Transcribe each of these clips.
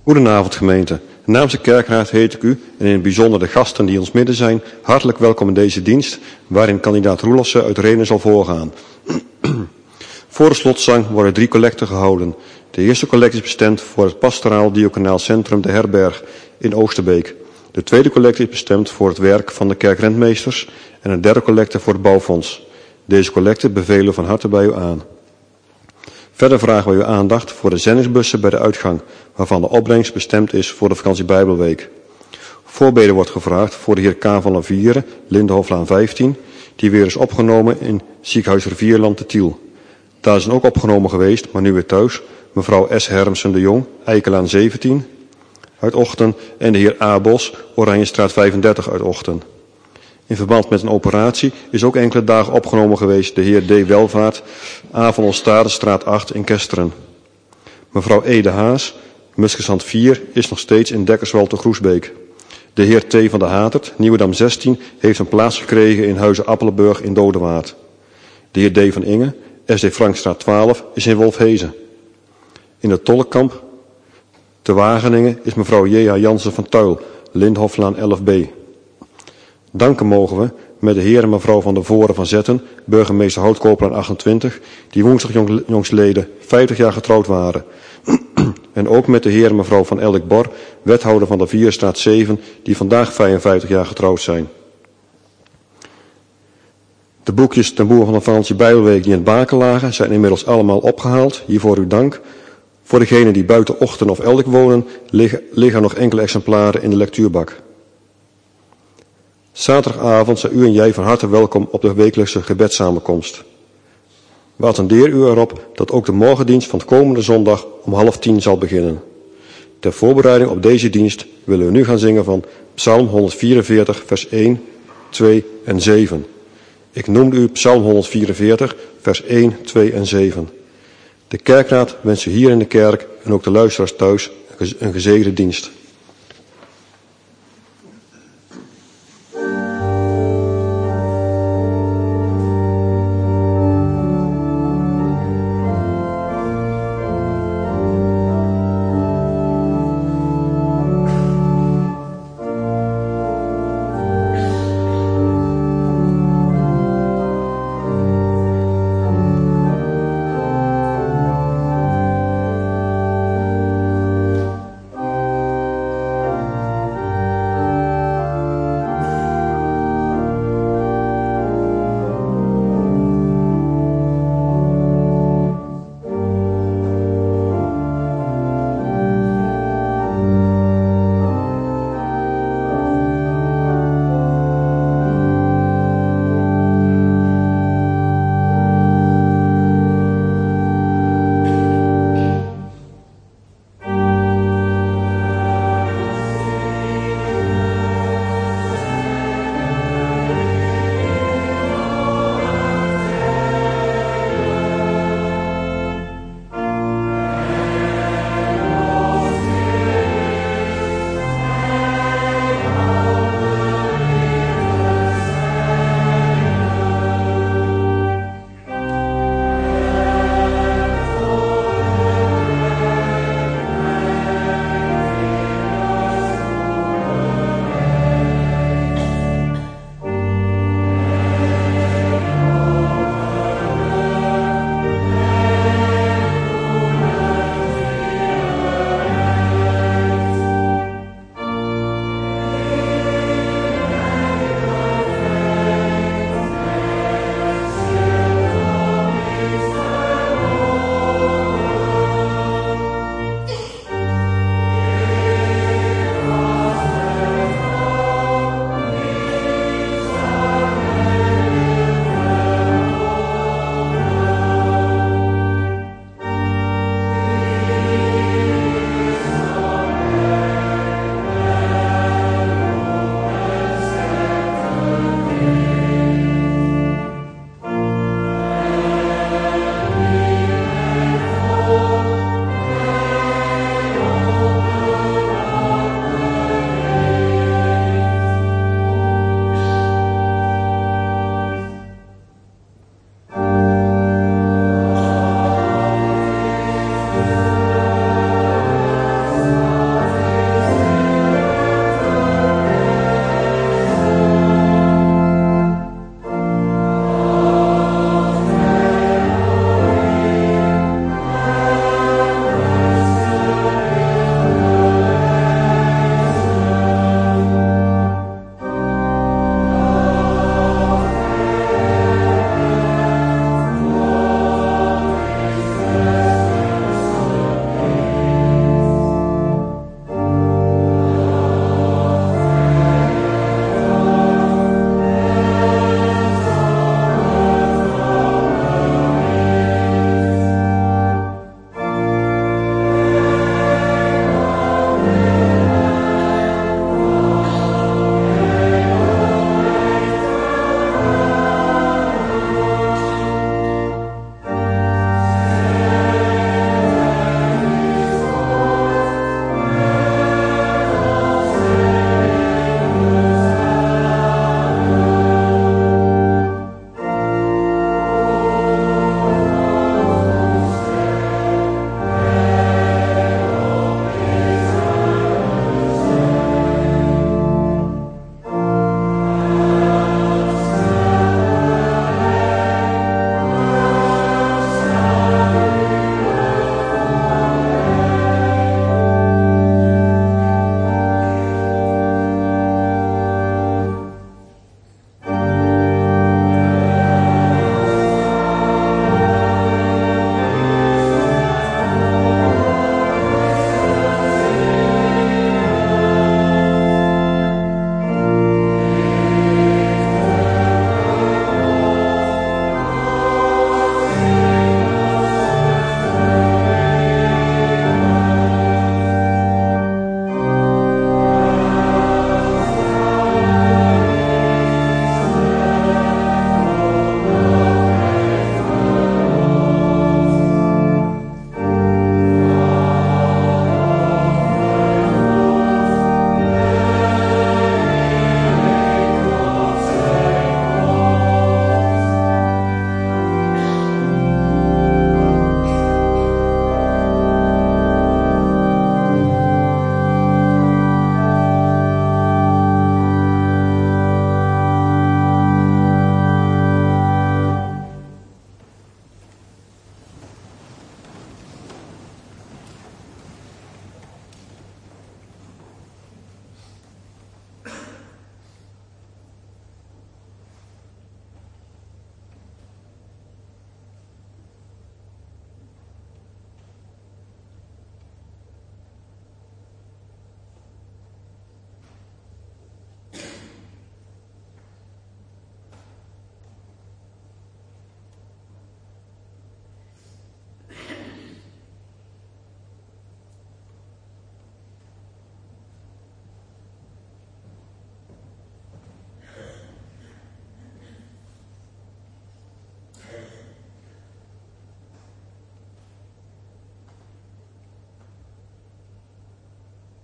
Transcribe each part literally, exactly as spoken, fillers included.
Goedenavond gemeente. Namens de kerkraad heet ik u en in het bijzonder de gasten die in ons midden zijn hartelijk welkom in deze dienst waarin kandidaat Roelofse uit Renen zal voorgaan. Voor de slotzang worden drie collecten gehouden. De eerste collect is bestemd voor het pastoraal diaconaal centrum De Herberg in Oosterbeek. De tweede collecte is bestemd voor het werk van de kerkrentmeesters en de derde collecte voor het bouwfonds. Deze collecte bevelen we van harte bij u aan. Verder vragen we uw aandacht voor de zendingsbussen bij de uitgang, waarvan de opbrengst bestemd is voor de vakantie Bijbelweek. Voorbeden wordt gevraagd voor de heer K. van la Vieren, Lindehoflaan vijftien, die weer is opgenomen in ziekenhuis Rivierland te Tiel. Daar is ook opgenomen geweest, maar nu weer thuis, mevrouw S. Hermsen de Jong, Eikelaan zeventien uit Ochten en de heer A. Bos, Oranjestraat vijfendertig uit Ochten. In verband met een operatie is ook enkele dagen opgenomen geweest de heer D. Welvaart, A. van Olstadestraat acht in Kesteren. Mevrouw E. de Haas, Muskensand vier, is nog steeds in Dekkerswal te Groesbeek. De heer T. van de Hatert, Nieuwedam zestien, heeft een plaats gekregen in Huizen Appelenburg in Dodewaard. De heer D. van Inge, S D Frankstraat twaalf, is in Wolfhezen. In het Tollekamp te Wageningen is mevrouw J H Jansen van Tuil, Lindhoflaan elf B. Danken mogen we met de heer en mevrouw van de Voren van Zetten, burgemeester Houtkooplaan achtentwintig, die woensdag jong, jongstleden vijftig jaar getrouwd waren. En ook met de heer en mevrouw van Eldik Bor, wethouder van de Vierstraat zeven, die vandaag vijfenvijftig jaar getrouwd zijn. De boekjes ten behoeve van de vakantie Bijbelweek die in het baken lagen, zijn inmiddels allemaal opgehaald. Hiervoor uw dank. Voor degenen die buiten Ochten of Eldik wonen, liggen, liggen nog enkele exemplaren in de lectuurbak. Zaterdagavond zijn u en jij van harte welkom op de wekelijkse gebedssamenkomst. We attenderen u erop dat ook de morgendienst van het komende zondag om half tien zal beginnen. Ter voorbereiding op deze dienst willen we nu gaan zingen van Psalm honderdvierenveertig, vers één, twee en zeven. Ik noemde u Psalm honderdvierenveertig, vers één, twee en zeven. De kerkraad wenst u hier in de kerk en ook de luisteraars thuis een gezegende dienst.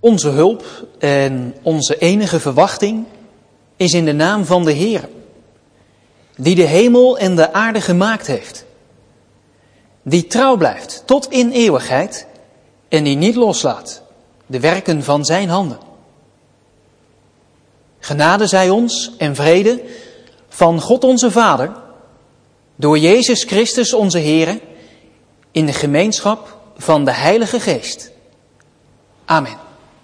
Onze hulp en onze enige verwachting is in de naam van de Heer, die de hemel en de aarde gemaakt heeft, die trouw blijft tot in eeuwigheid en die niet loslaat de werken van zijn handen. Genade zij ons en vrede van God onze Vader, door Jezus Christus onze Heer, in de gemeenschap van de Heilige Geest. Amen.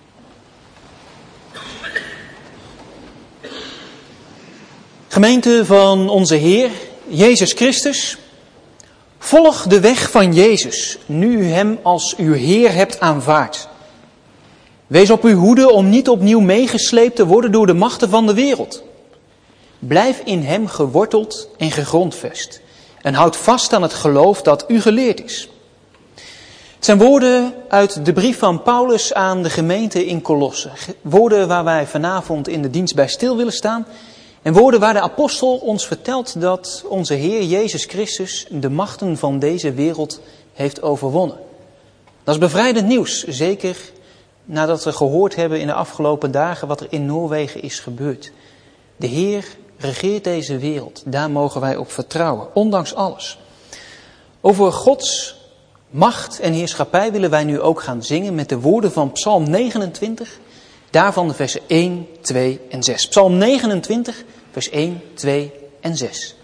Gemeente van onze Heer, Jezus Christus, volg de weg van Jezus, nu u hem als uw Heer hebt aanvaard. Wees op uw hoede om niet opnieuw meegesleept te worden door de machten van de wereld. Blijf in hem geworteld en gegrondvest en houd vast aan het geloof dat u geleerd is. Het zijn woorden uit de brief van Paulus aan de gemeente in Colosse. Woorden waar wij vanavond in de dienst bij stil willen staan. En woorden waar de apostel ons vertelt dat onze Heer Jezus Christus de machten van deze wereld heeft overwonnen. Dat is bevrijdend nieuws, zeker nadat we gehoord hebben in de afgelopen dagen wat er in Noorwegen is gebeurd. De Heer regeert deze wereld, daar mogen wij op vertrouwen, ondanks alles. Over Gods macht en heerschappij willen wij nu ook gaan zingen met de woorden van Psalm negenentwintig, daarvan de versen één, twee en zes. Psalm negenentwintig, vers één, twee en zes.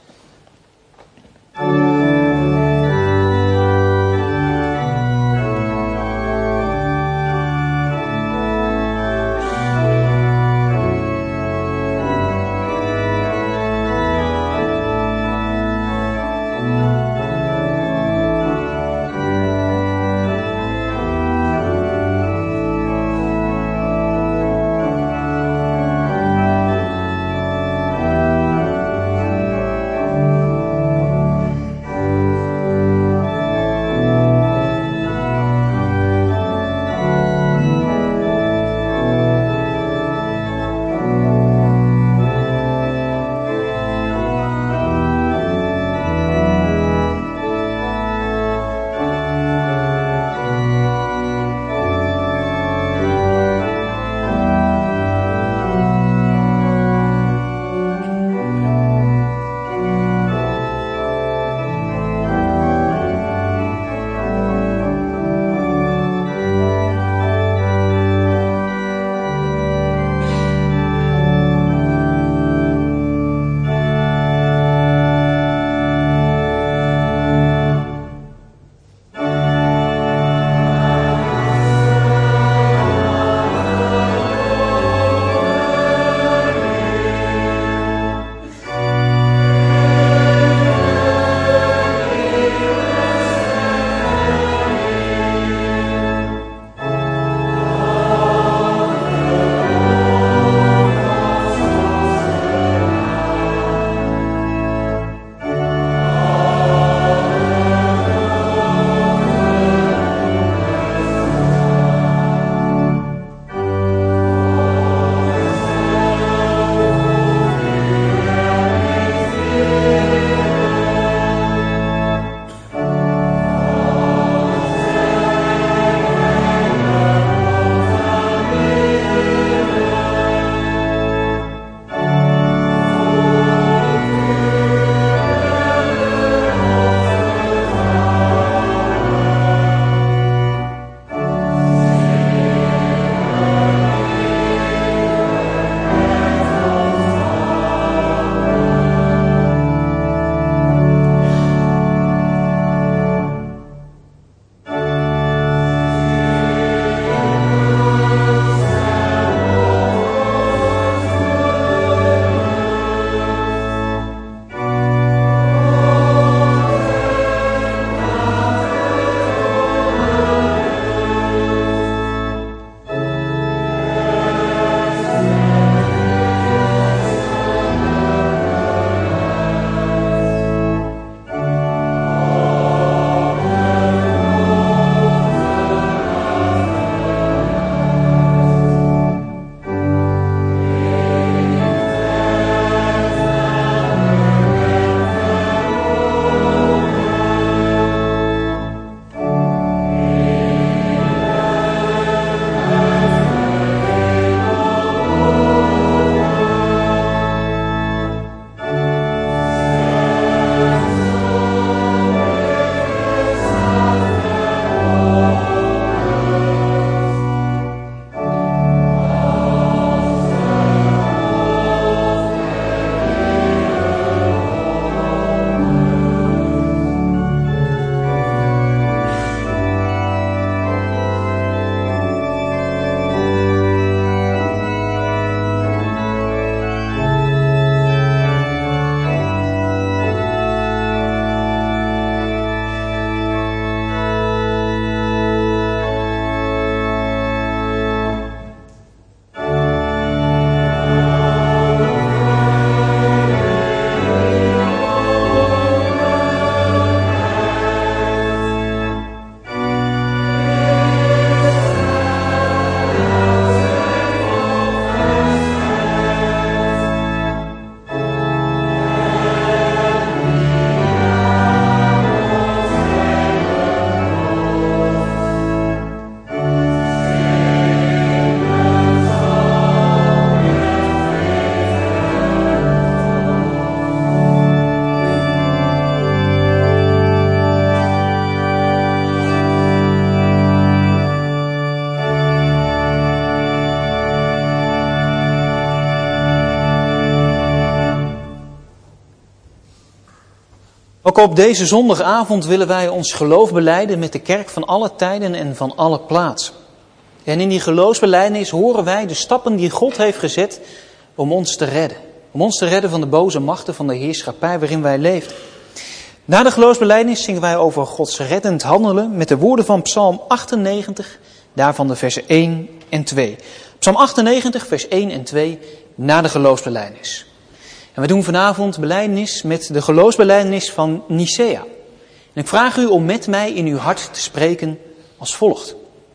Ook op deze zondagavond willen wij ons geloof belijden met de kerk van alle tijden en van alle plaatsen. En in die geloofsbelijdenis horen wij de stappen die God heeft gezet om ons te redden. Om ons te redden van de boze machten van de heerschappij waarin wij leven. Na de geloofsbelijdenis zingen wij over Gods reddend handelen met de woorden van Psalm achtennegentig, daarvan de versen één en twee. Psalm achtennegentig, vers één en twee, na de geloofsbelijdenis. En we doen vanavond belijdenis met de geloofsbelijdenis van Nicea. En ik vraag u om met mij in uw hart te spreken als volgt.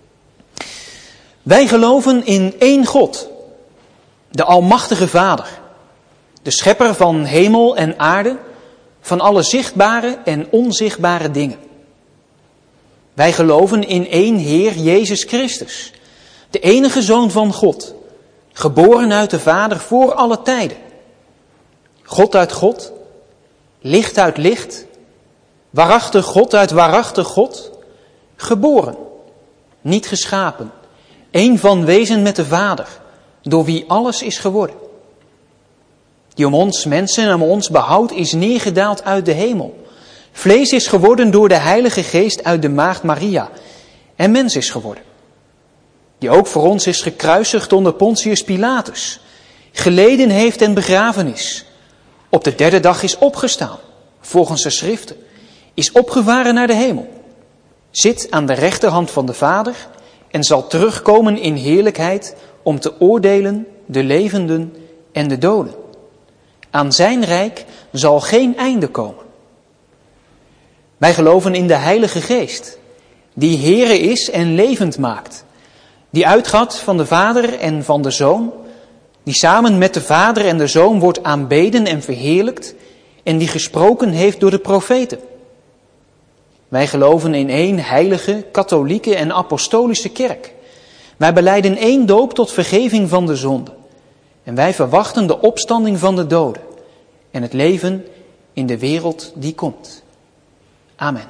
Wij geloven in één God, de Almachtige Vader, de schepper van hemel en aarde, van alle zichtbare en onzichtbare dingen. Wij geloven in één Heer Jezus Christus, de enige Zoon van God, geboren uit de Vader voor alle tijden. God uit God, licht uit licht, waarachtig God uit waarachtig God, geboren, niet geschapen, één van wezen met de Vader, door wie alles is geworden. Die om ons mensen en om ons behoud is neergedaald uit de hemel. Vlees is geworden door de Heilige Geest uit de maagd Maria en mens is geworden. Die ook voor ons is gekruisigd onder Pontius Pilatus, geleden heeft en begraven is. Op de derde dag is opgestaan, volgens de schriften, is opgevaren naar de hemel. Zit aan de rechterhand van de Vader en zal terugkomen in heerlijkheid om te oordelen de levenden en de doden. Aan zijn rijk zal geen einde komen. Wij geloven in de Heilige Geest, die Heere is en levend maakt, die uitgaat van de Vader en van de Zoon, die samen met de Vader en de Zoon wordt aanbeden en verheerlijkt en die gesproken heeft door de profeten. Wij geloven in één heilige, katholieke en apostolische kerk. Wij belijden één doop tot vergeving van de zonde. En wij verwachten de opstanding van de doden en het leven in de wereld die komt. Amen.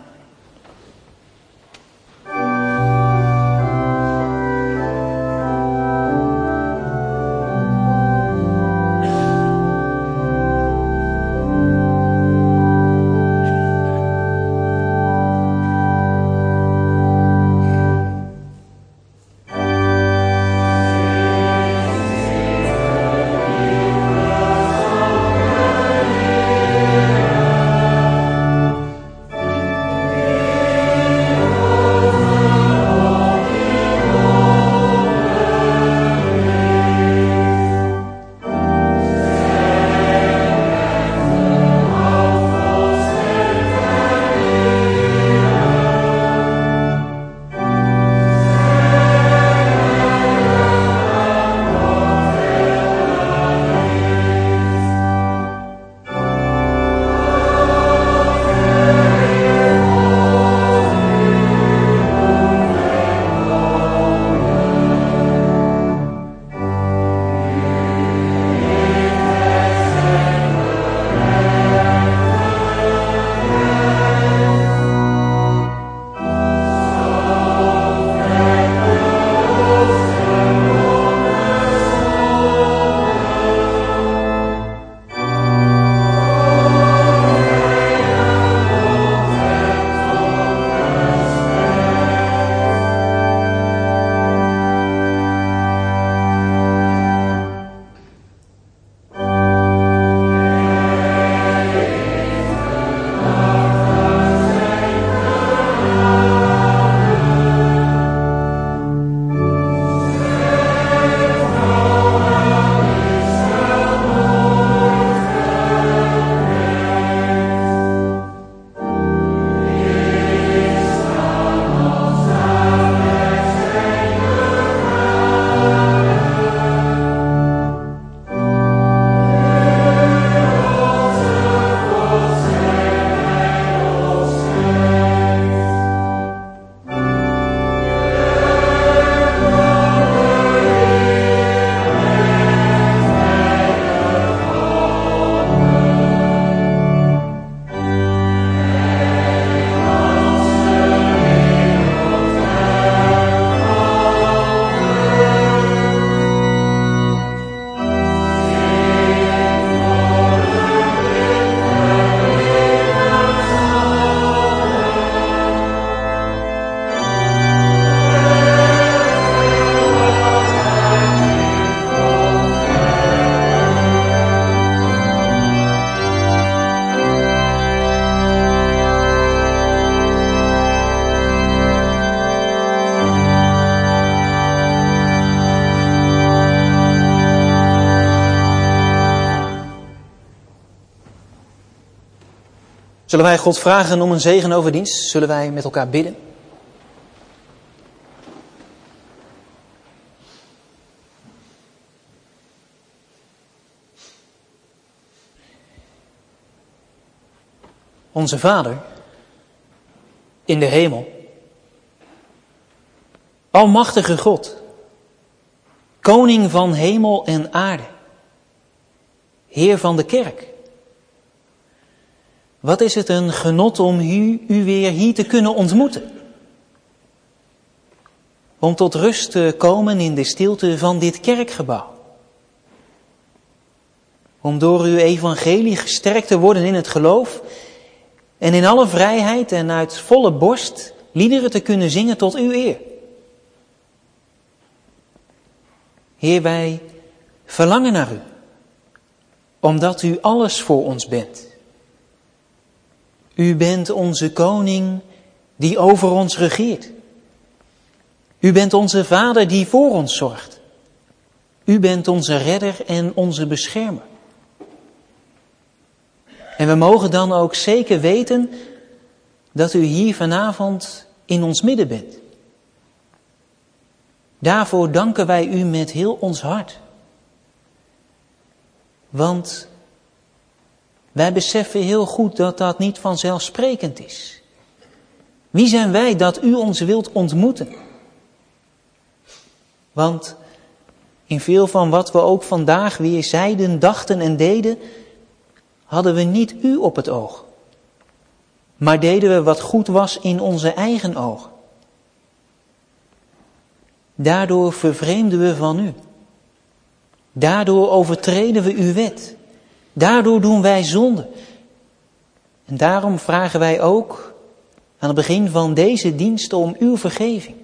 Zullen wij God vragen om een zegen over dienst? Zullen wij met elkaar bidden? Onze Vader in de hemel, almachtige God, koning van hemel en aarde, Heer van de kerk. Wat is het een genot om u, u weer hier te kunnen ontmoeten. Om tot rust te komen in de stilte van dit kerkgebouw. Om door uw evangelie gesterkt te worden in het geloof en in alle vrijheid en uit volle borst liederen te kunnen zingen tot uw eer. Heer, wij verlangen naar u, omdat u alles voor ons bent. U bent onze koning die over ons regeert. U bent onze vader die voor ons zorgt. U bent onze redder en onze beschermer. En we mogen dan ook zeker weten dat u hier vanavond in ons midden bent. Daarvoor danken wij u met heel ons hart. Want wij beseffen heel goed dat dat niet vanzelfsprekend is. Wie zijn wij dat u ons wilt ontmoeten? Want in veel van wat we ook vandaag weer zeiden, dachten en deden, hadden we niet u op het oog. Maar deden we wat goed was in onze eigen ogen. Daardoor vervreemden we van u. Daardoor overtreden we uw wet. Daardoor doen wij zonde. En daarom vragen wij ook aan het begin van deze dienst om uw vergeving.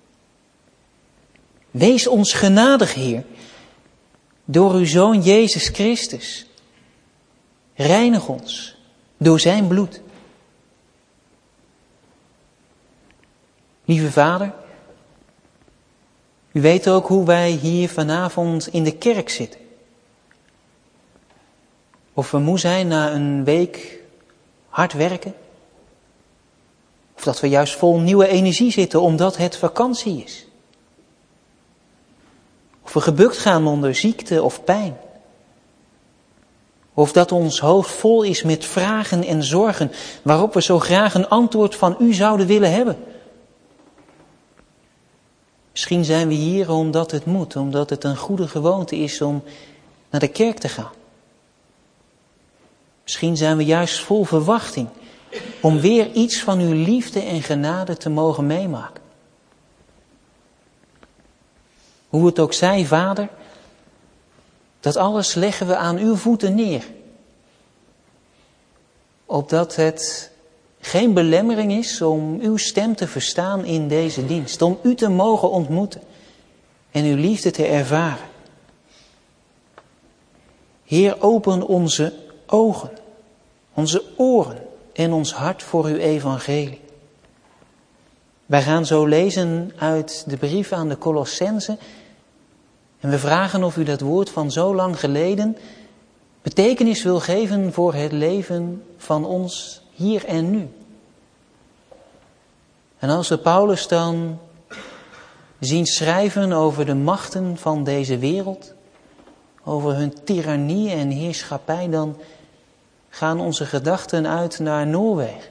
Wees ons genadig, Heer, door uw Zoon Jezus Christus. Reinig ons door zijn bloed. Lieve Vader, u weet ook hoe wij hier vanavond in de kerk zitten. Of we moe zijn na een week hard werken. Of dat we juist vol nieuwe energie zitten omdat het vakantie is. Of we gebukt gaan onder ziekte of pijn. Of dat ons hoofd vol is met vragen en zorgen waarop we zo graag een antwoord van u zouden willen hebben. Misschien zijn we hier omdat het moet, omdat het een goede gewoonte is om naar de kerk te gaan. Misschien zijn we juist vol verwachting om weer iets van uw liefde en genade te mogen meemaken. Hoe het ook zij, Vader, dat alles leggen we aan uw voeten neer. Opdat het geen belemmering is om uw stem te verstaan in deze dienst. Om u te mogen ontmoeten en uw liefde te ervaren. Heer, open onze ogen, onze oren en ons hart voor uw evangelie. Wij gaan zo lezen uit de brief aan de Colossenzen. En we vragen of u dat woord van zo lang geleden betekenis wil geven voor het leven van ons hier en nu. En als we Paulus dan zien schrijven over de machten van deze wereld, over hun tirannie en heerschappij, dan gaan onze gedachten uit naar Noorwegen.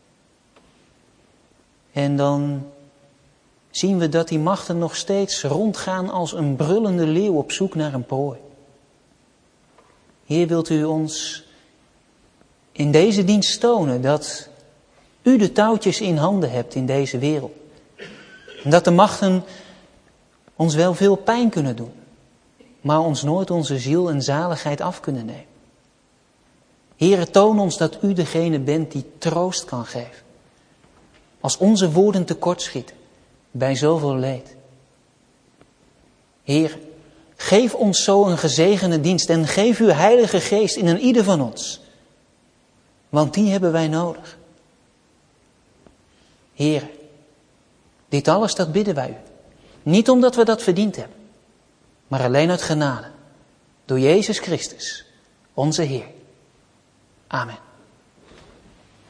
En dan zien we dat die machten nog steeds rondgaan als een brullende leeuw op zoek naar een prooi. Heer, wilt u ons in deze dienst tonen dat u de touwtjes in handen hebt in deze wereld. En dat de machten ons wel veel pijn kunnen doen, maar ons nooit onze ziel en zaligheid af kunnen nemen. Heer, toon ons dat u degene bent die troost kan geven. Als onze woorden tekortschieten bij zoveel leed. Heer, geef ons zo een gezegende dienst en geef uw Heilige Geest in een ieder van ons. Want die hebben wij nodig. Heer, dit alles dat bidden wij u. Niet omdat we dat verdiend hebben, maar alleen uit genade. Door Jezus Christus, onze Heer. Amen.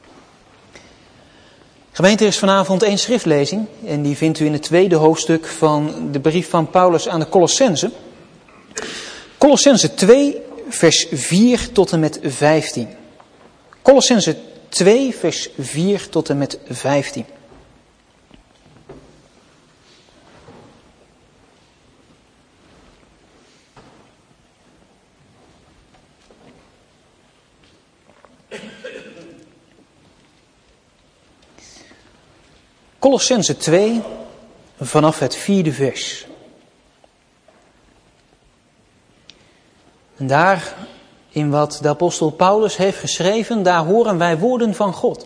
Gemeente, er is vanavond één schriftlezing en die vindt u in het tweede hoofdstuk van de brief van Paulus aan de Colossenzen. Colossenzen twee, vers vier tot en met vijftien. Colossenzen twee, vers vier tot en met vijftien. Colossenzen twee, vanaf het vierde vers. En daar, in wat de apostel Paulus heeft geschreven, daar horen wij woorden van God.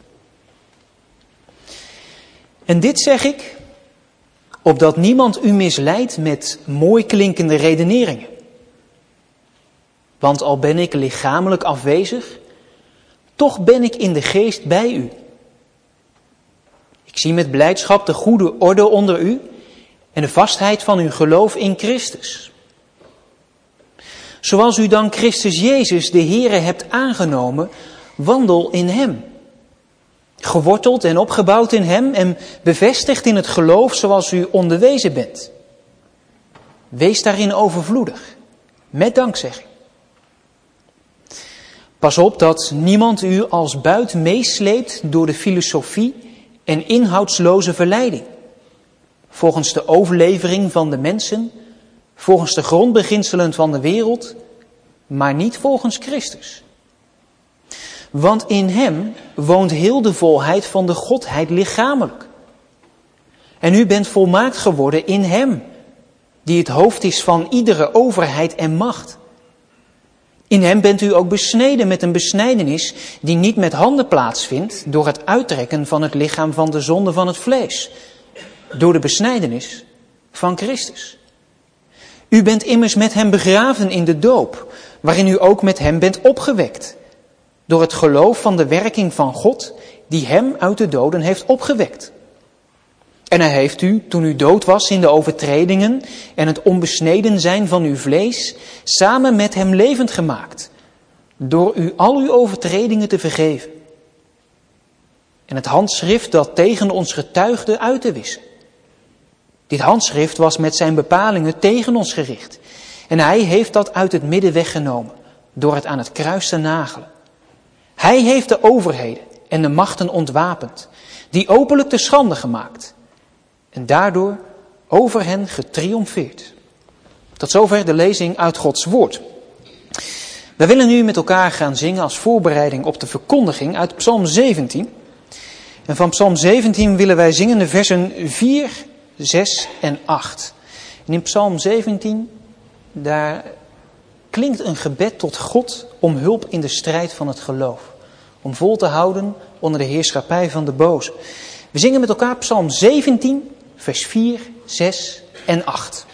En dit zeg ik, opdat niemand u misleidt met mooi klinkende redeneringen. Want al ben ik lichamelijk afwezig, toch ben ik in de geest bij u. Ik zie met blijdschap de goede orde onder u en de vastheid van uw geloof in Christus. Zoals u dan Christus Jezus de Heere hebt aangenomen, wandel in hem. Geworteld en opgebouwd in hem en bevestigd in het geloof zoals u onderwezen bent. Wees daarin overvloedig, met dankzegging. Pas op dat niemand u als buit meesleept door de filosofie en inhoudsloze verleiding. Volgens de overlevering van de mensen, volgens de grondbeginselen van de wereld, maar niet volgens Christus. Want in hem woont heel de volheid van de Godheid lichamelijk. En u bent volmaakt geworden in hem, die het hoofd is van iedere overheid en macht. In hem bent u ook besneden met een besnijdenis die niet met handen plaatsvindt door het uittrekken van het lichaam van de zonde van het vlees. Door de besnijdenis van Christus. U bent immers met hem begraven in de doop, waarin u ook met hem bent opgewekt. Door het geloof van de werking van God die hem uit de doden heeft opgewekt. En hij heeft u, toen u dood was in de overtredingen en het onbesneden zijn van uw vlees, samen met hem levend gemaakt, door u al uw overtredingen te vergeven. En het handschrift dat tegen ons getuigde uit te wissen. Dit handschrift was met zijn bepalingen tegen ons gericht. En hij heeft dat uit het midden weggenomen, door het aan het kruis te nagelen. Hij heeft de overheden en de machten ontwapend, die openlijk te schande gemaakt. En daardoor over hen getriomfeerd. Tot zover de lezing uit Gods woord. Wij willen nu met elkaar gaan zingen als voorbereiding op de verkondiging uit Psalm zeventien. En van Psalm zeventien willen wij zingen de versen vier, zes en acht. En in Psalm zeventien, daar klinkt een gebed tot God om hulp in de strijd van het geloof. Om vol te houden onder de heerschappij van de boze. We zingen met elkaar Psalm zeventien, vers vier, zes en acht.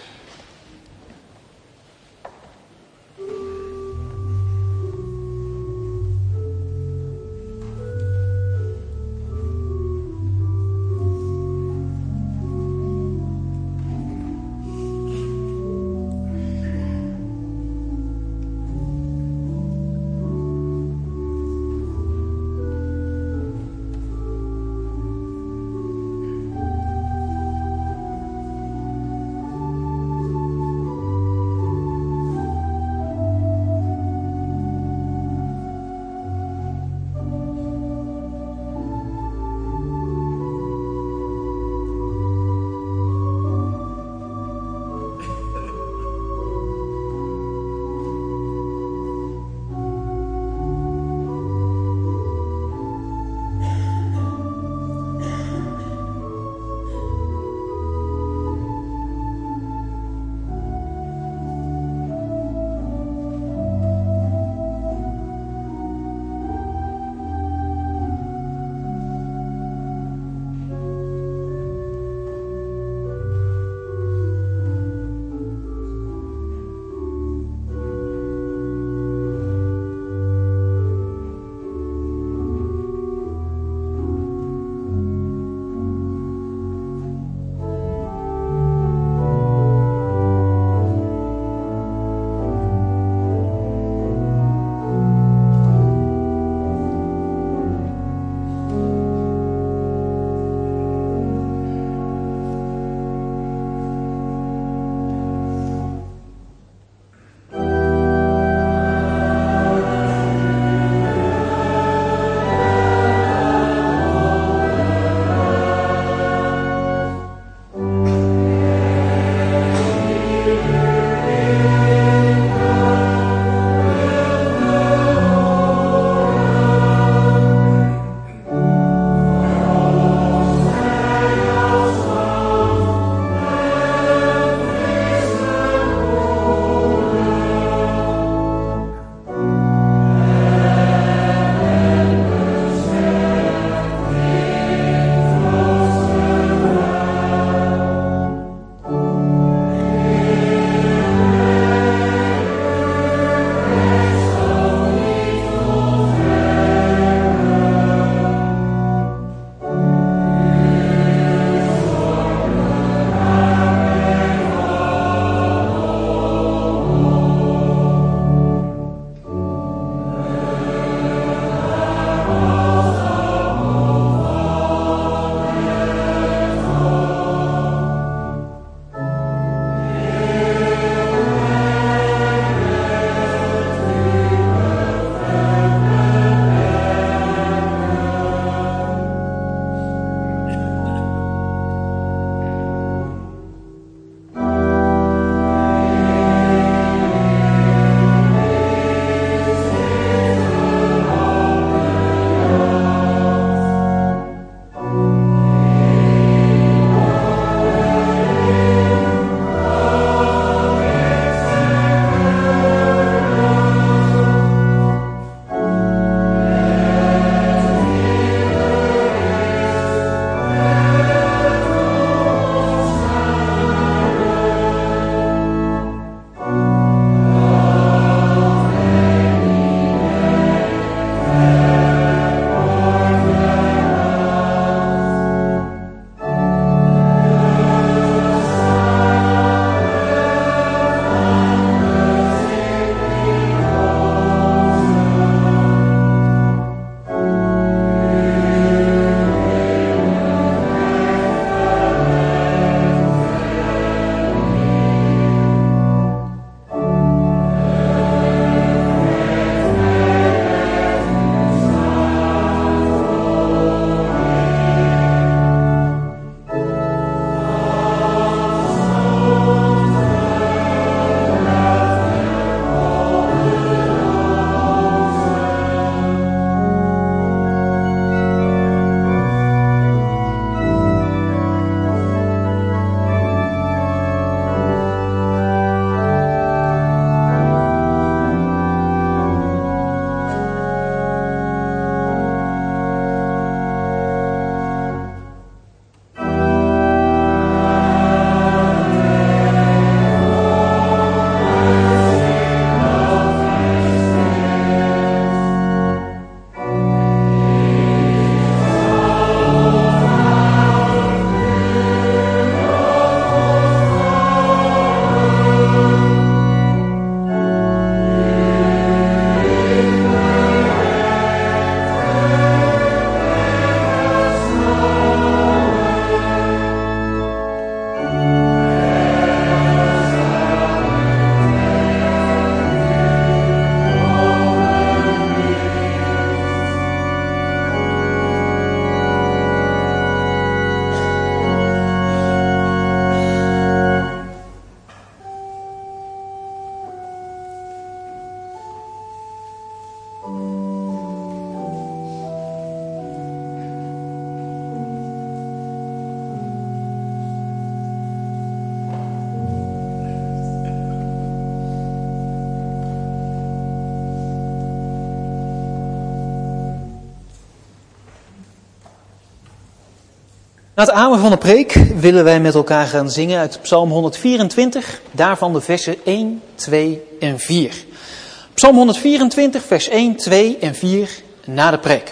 Na het amen van de preek willen wij met elkaar gaan zingen uit Psalm honderdvierentwintig, daarvan de versen één, twee en vier. Psalm honderdvierentwintig, vers één, twee en vier na de preek.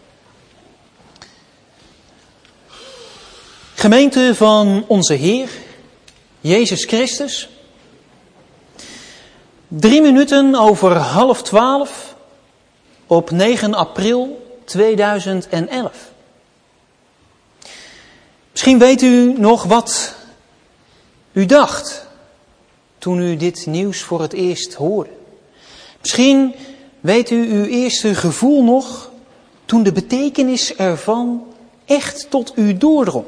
Gemeente van onze Heer, Jezus Christus. Drie minuten over half twaalf op negen april tweeduizend elf. Misschien weet u nog wat u dacht toen u dit nieuws voor het eerst hoorde. Misschien weet u uw eerste gevoel nog toen de betekenis ervan echt tot u doordrong.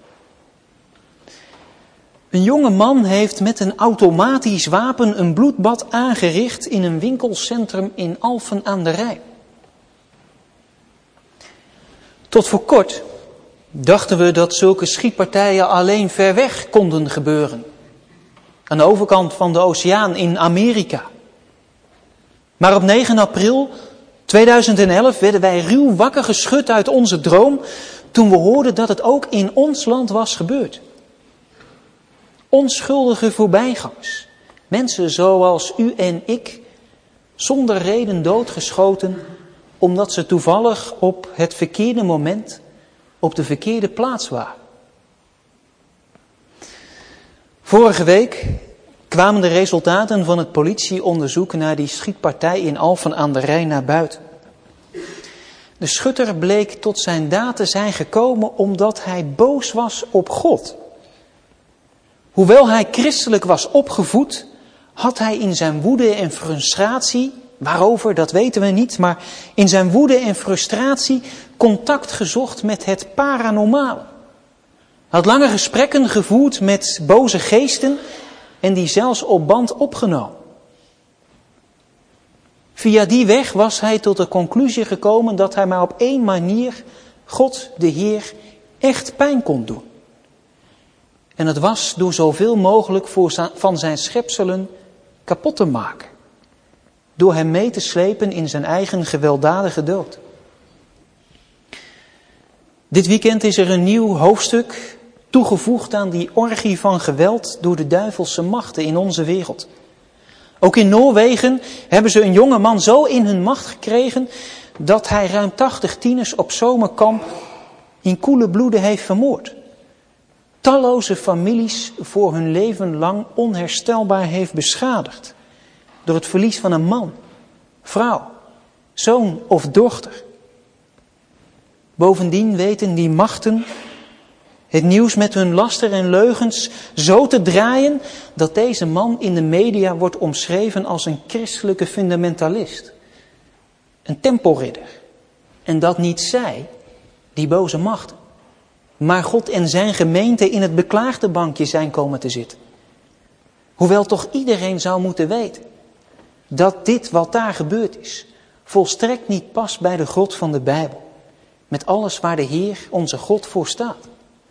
Een jonge man heeft met een automatisch wapen een bloedbad aangericht in een winkelcentrum in Alphen aan de Rijn. Tot voor kort dachten we dat zulke schietpartijen alleen ver weg konden gebeuren. Aan de overkant van de oceaan in Amerika. Maar op negen april tweeduizend elf werden wij ruw wakker geschud uit onze droom toen we hoorden dat het ook in ons land was gebeurd. Onschuldige voorbijgangers, mensen zoals u en ik, zonder reden doodgeschoten omdat ze toevallig op het verkeerde moment op de verkeerde plaats waren. Vorige week kwamen de resultaten van het politieonderzoek naar die schietpartij in Alphen aan de Rijn naar buiten. De schutter bleek tot zijn daad te zijn gekomen omdat hij boos was op God. Hoewel hij christelijk was opgevoed, had hij in zijn woede en frustratie, waarover dat weten we niet, maar in zijn woede en frustratie contact gezocht met het paranormale. Hij had lange gesprekken gevoerd met boze geesten en die zelfs op band opgenomen. Via die weg was hij tot de conclusie gekomen dat hij maar op één manier God, de Heer, echt pijn kon doen. En het was door zoveel mogelijk van zijn schepselen kapot te maken. Door hem mee te slepen in zijn eigen gewelddadige dood. Dit weekend is er een nieuw hoofdstuk toegevoegd aan die orgie van geweld door de duivelse machten in onze wereld. Ook in Noorwegen hebben ze een jonge man zo in hun macht gekregen dat hij ruim tachtig tieners op zomerkamp in koele bloeden heeft vermoord. Talloze families voor hun leven lang onherstelbaar heeft beschadigd. Door het verlies van een man, vrouw, zoon of dochter. Bovendien weten die machten het nieuws met hun laster en leugens zo te draaien dat deze man in de media wordt omschreven als een christelijke fundamentalist. Een tempelridder. En dat niet zij, die boze machten, maar God en zijn gemeente in het beklaagde bankje zijn komen te zitten. Hoewel toch iedereen zou moeten weten dat dit wat daar gebeurd is volstrekt niet past bij de God van de Bijbel. Met alles waar de Heer onze God voor staat.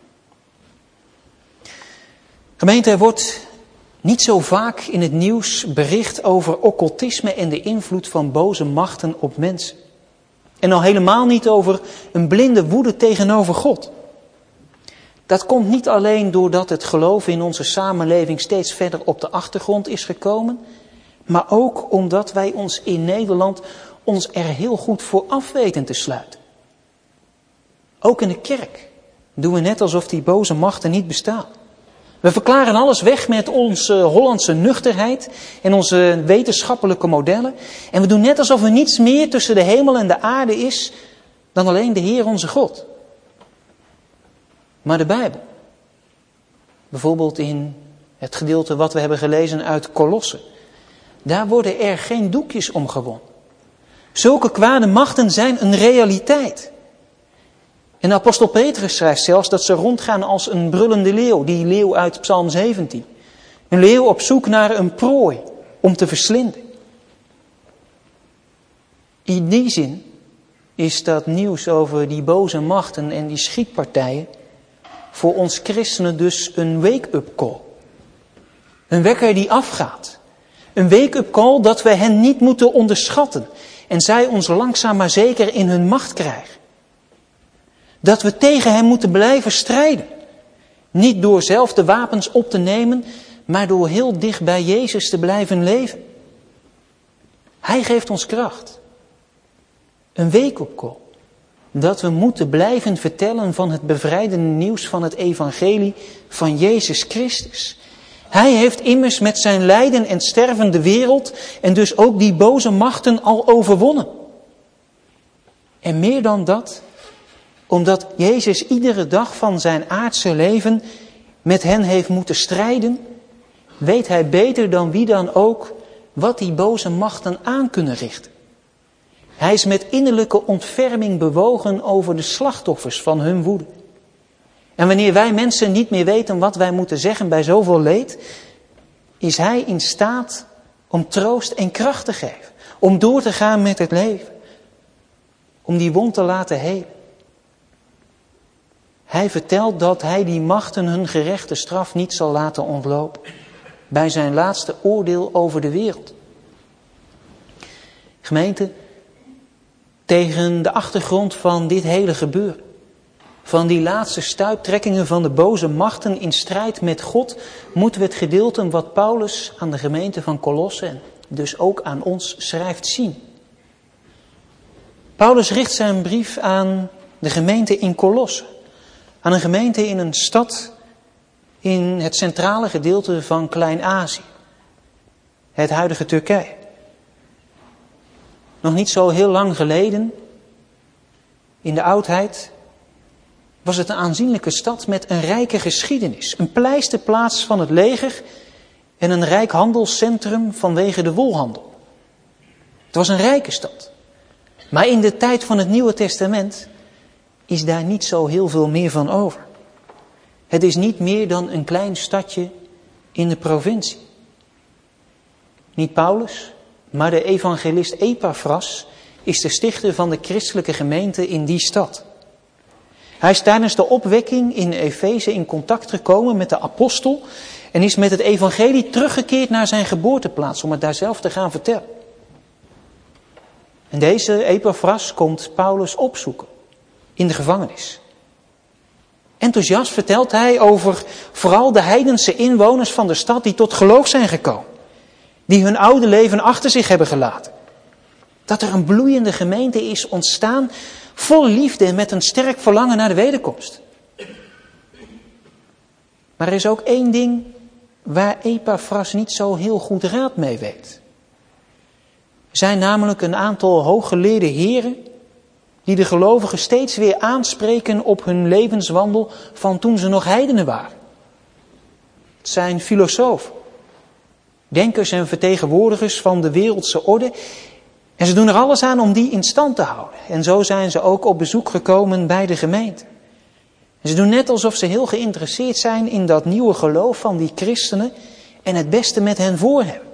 Gemeente, er wordt niet zo vaak in het nieuws bericht over occultisme en de invloed van boze machten op mensen. En al helemaal niet over een blinde woede tegenover God. Dat komt niet alleen doordat het geloof in onze samenleving steeds verder op de achtergrond is gekomen, maar ook omdat wij ons in Nederland ons er heel goed voor af weten te sluiten. Ook in de kerk doen we net alsof die boze machten niet bestaan. We verklaren alles weg met onze Hollandse nuchterheid en onze wetenschappelijke modellen. En we doen net alsof er niets meer tussen de hemel en de aarde is dan alleen de Heer onze God. Maar de Bijbel, bijvoorbeeld in het gedeelte wat we hebben gelezen uit Kolossen, daar worden er geen doekjes om gewonden. Zulke kwade machten zijn een realiteit. En apostel Petrus schrijft zelfs dat ze rondgaan als een brullende leeuw, die leeuw uit Psalm zeventien. Een leeuw op zoek naar een prooi om te verslinden. In die zin is dat nieuws over die boze machten en die schietpartijen voor ons christenen dus een wake-up call. Een wekker die afgaat. Een wake-up call dat we hen niet moeten onderschatten en zij ons langzaam maar zeker in hun macht krijgen. Dat we tegen hem moeten blijven strijden. Niet door zelf de wapens op te nemen, maar door heel dicht bij Jezus te blijven leven. Hij geeft ons kracht. Een wake-up-call. Dat we moeten blijven vertellen van het bevrijdende nieuws van het evangelie van Jezus Christus. Hij heeft immers met zijn lijden en sterven de wereld en dus ook die boze machten al overwonnen. En meer dan dat, omdat Jezus iedere dag van zijn aardse leven met hen heeft moeten strijden, weet hij beter dan wie dan ook wat die boze machten aan kunnen richten. Hij is met innerlijke ontferming bewogen over de slachtoffers van hun woede. En wanneer wij mensen niet meer weten wat wij moeten zeggen bij zoveel leed, is hij in staat om troost en kracht te geven. Om door te gaan met het leven. Om die wond te laten helen. Hij vertelt dat hij die machten hun gerechte straf niet zal laten ontlopen. Bij zijn laatste oordeel over de wereld. Gemeente, tegen de achtergrond van dit hele gebeuren, van die laatste stuiptrekkingen van de boze machten in strijd met God, moeten we het gedeelte wat Paulus aan de gemeente van Kolosse en dus ook aan ons schrijft zien. Paulus richt zijn brief aan de gemeente in Kolosse, aan een gemeente in een stad in het centrale gedeelte van Klein-Azië, het huidige Turkije. Nog niet zo heel lang geleden, in de oudheid, was het een aanzienlijke stad met een rijke geschiedenis. Een pleisterplaats van het leger en een rijk handelscentrum vanwege de wolhandel. Het was een rijke stad. Maar in de tijd van het Nieuwe Testament is daar niet zo heel veel meer van over. Het is niet meer dan een klein stadje in de provincie. Niet Paulus, maar de evangelist Epaphras is de stichter van de christelijke gemeente in die stad. Hij is tijdens de opwekking in Efeze in contact gekomen met de apostel en is met het evangelie teruggekeerd naar zijn geboorteplaats om het daar zelf te gaan vertellen. En deze Epaphras komt Paulus opzoeken in de gevangenis. Enthousiast vertelt hij over vooral de heidense inwoners van de stad die tot geloof zijn gekomen. Die hun oude leven achter zich hebben gelaten. Dat er een bloeiende gemeente is ontstaan vol liefde en met een sterk verlangen naar de wederkomst. Maar er is ook één ding waar Epaphras niet zo heel goed raad mee weet. Er zijn namelijk een aantal hooggeleerde heren die de gelovigen steeds weer aanspreken op hun levenswandel van toen ze nog heidenen waren. Het zijn filosofen, denkers en vertegenwoordigers van de wereldse orde. En ze doen er alles aan om die in stand te houden. En zo zijn ze ook op bezoek gekomen bij de gemeente. En ze doen net alsof ze heel geïnteresseerd zijn in dat nieuwe geloof van die christenen en het beste met hen voor hebben.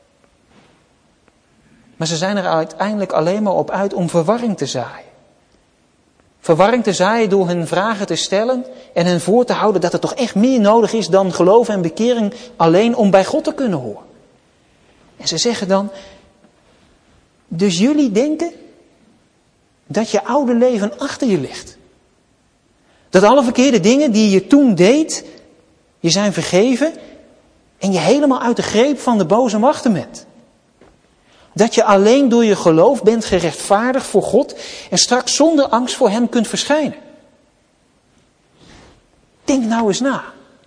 Maar ze zijn er uiteindelijk alleen maar op uit om verwarring te zaaien. Verwarring te zaaien door hun vragen te stellen en hen voor te houden dat er toch echt meer nodig is dan geloof en bekering alleen om bij God te kunnen horen. En ze zeggen dan, dus jullie denken dat je oude leven achter je ligt. Dat alle verkeerde dingen die je toen deed, je zijn vergeven en je helemaal uit de greep van de boze machten bent. Dat je alleen door je geloof bent gerechtvaardigd voor God en straks zonder angst voor hem kunt verschijnen. Denk nou eens na.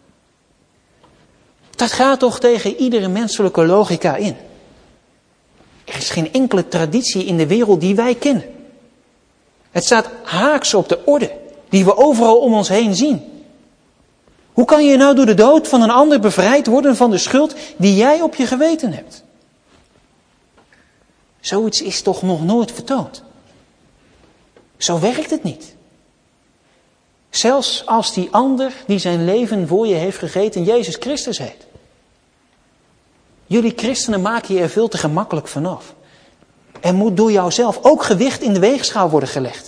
Dat gaat toch tegen iedere menselijke logica in. Er is geen enkele traditie in de wereld die wij kennen. Het staat haaks op de orde die we overal om ons heen zien. Hoe kan je nou door de dood van een ander bevrijd worden van de schuld die jij op je geweten hebt? Zoiets is toch nog nooit vertoond. Zo werkt het niet. Zelfs als die ander die zijn leven voor je heeft gegeten Jezus Christus heet. Jullie christenen maken je er veel te gemakkelijk vanaf. Er moet door jouzelf ook gewicht in de weegschaal worden gelegd.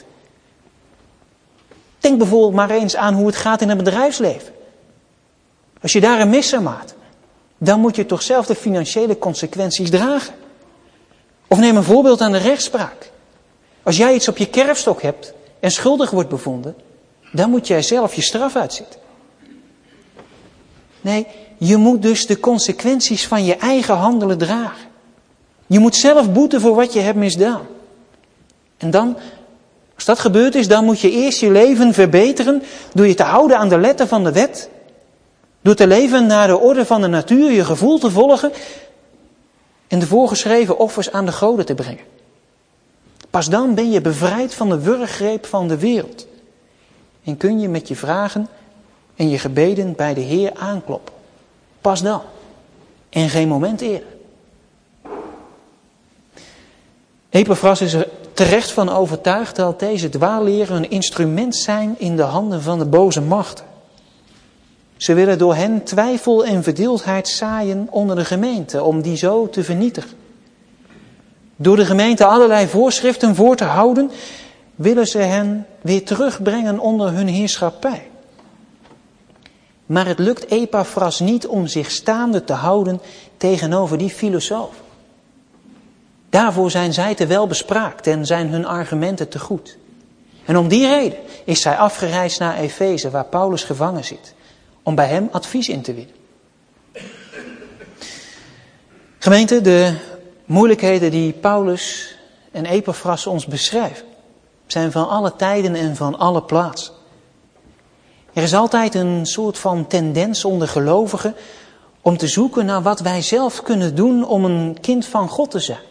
Denk bijvoorbeeld maar eens aan hoe het gaat in het bedrijfsleven. Als je daar een mis aan maakt, dan moet je toch zelf de financiële consequenties dragen. Of neem een voorbeeld aan de rechtspraak. Als jij iets op je kerfstok hebt en schuldig wordt bevonden, dan moet jij zelf je straf uitzitten. Nee, je moet dus de consequenties van je eigen handelen dragen. Je moet zelf boeten voor wat je hebt misdaan. En dan, als dat gebeurd is, dan moet je eerst je leven verbeteren door je te houden aan de letter van de wet. Door te leven naar de orde van de natuur, je gevoel te volgen en de voorgeschreven offers aan de goden te brengen. Pas dan ben je bevrijd van de wurggreep van de wereld. En kun je met je vragen en je gebeden bij de Heer aankloppen. Pas dan. En geen moment eerder. Epaphras is er terecht van overtuigd dat deze dwaalleren een instrument zijn in de handen van de boze machten. Ze willen door hen twijfel en verdeeldheid zaaien onder de gemeente, om die zo te vernietigen. Door de gemeente allerlei voorschriften voor te houden, willen ze hen weer terugbrengen onder hun heerschappij. Maar het lukt Epaphras niet om zich staande te houden tegenover die filosofen. Daarvoor zijn zij te wel bespraakt en zijn hun argumenten te goed. En om die reden is zij afgereisd naar Efeze, waar Paulus gevangen zit, om bij hem advies in te winnen. Gemeente, de moeilijkheden die Paulus en Epaphras ons beschrijven, zijn van alle tijden en van alle plaatsen. Er is altijd een soort van tendens onder gelovigen om te zoeken naar wat wij zelf kunnen doen om een kind van God te zijn.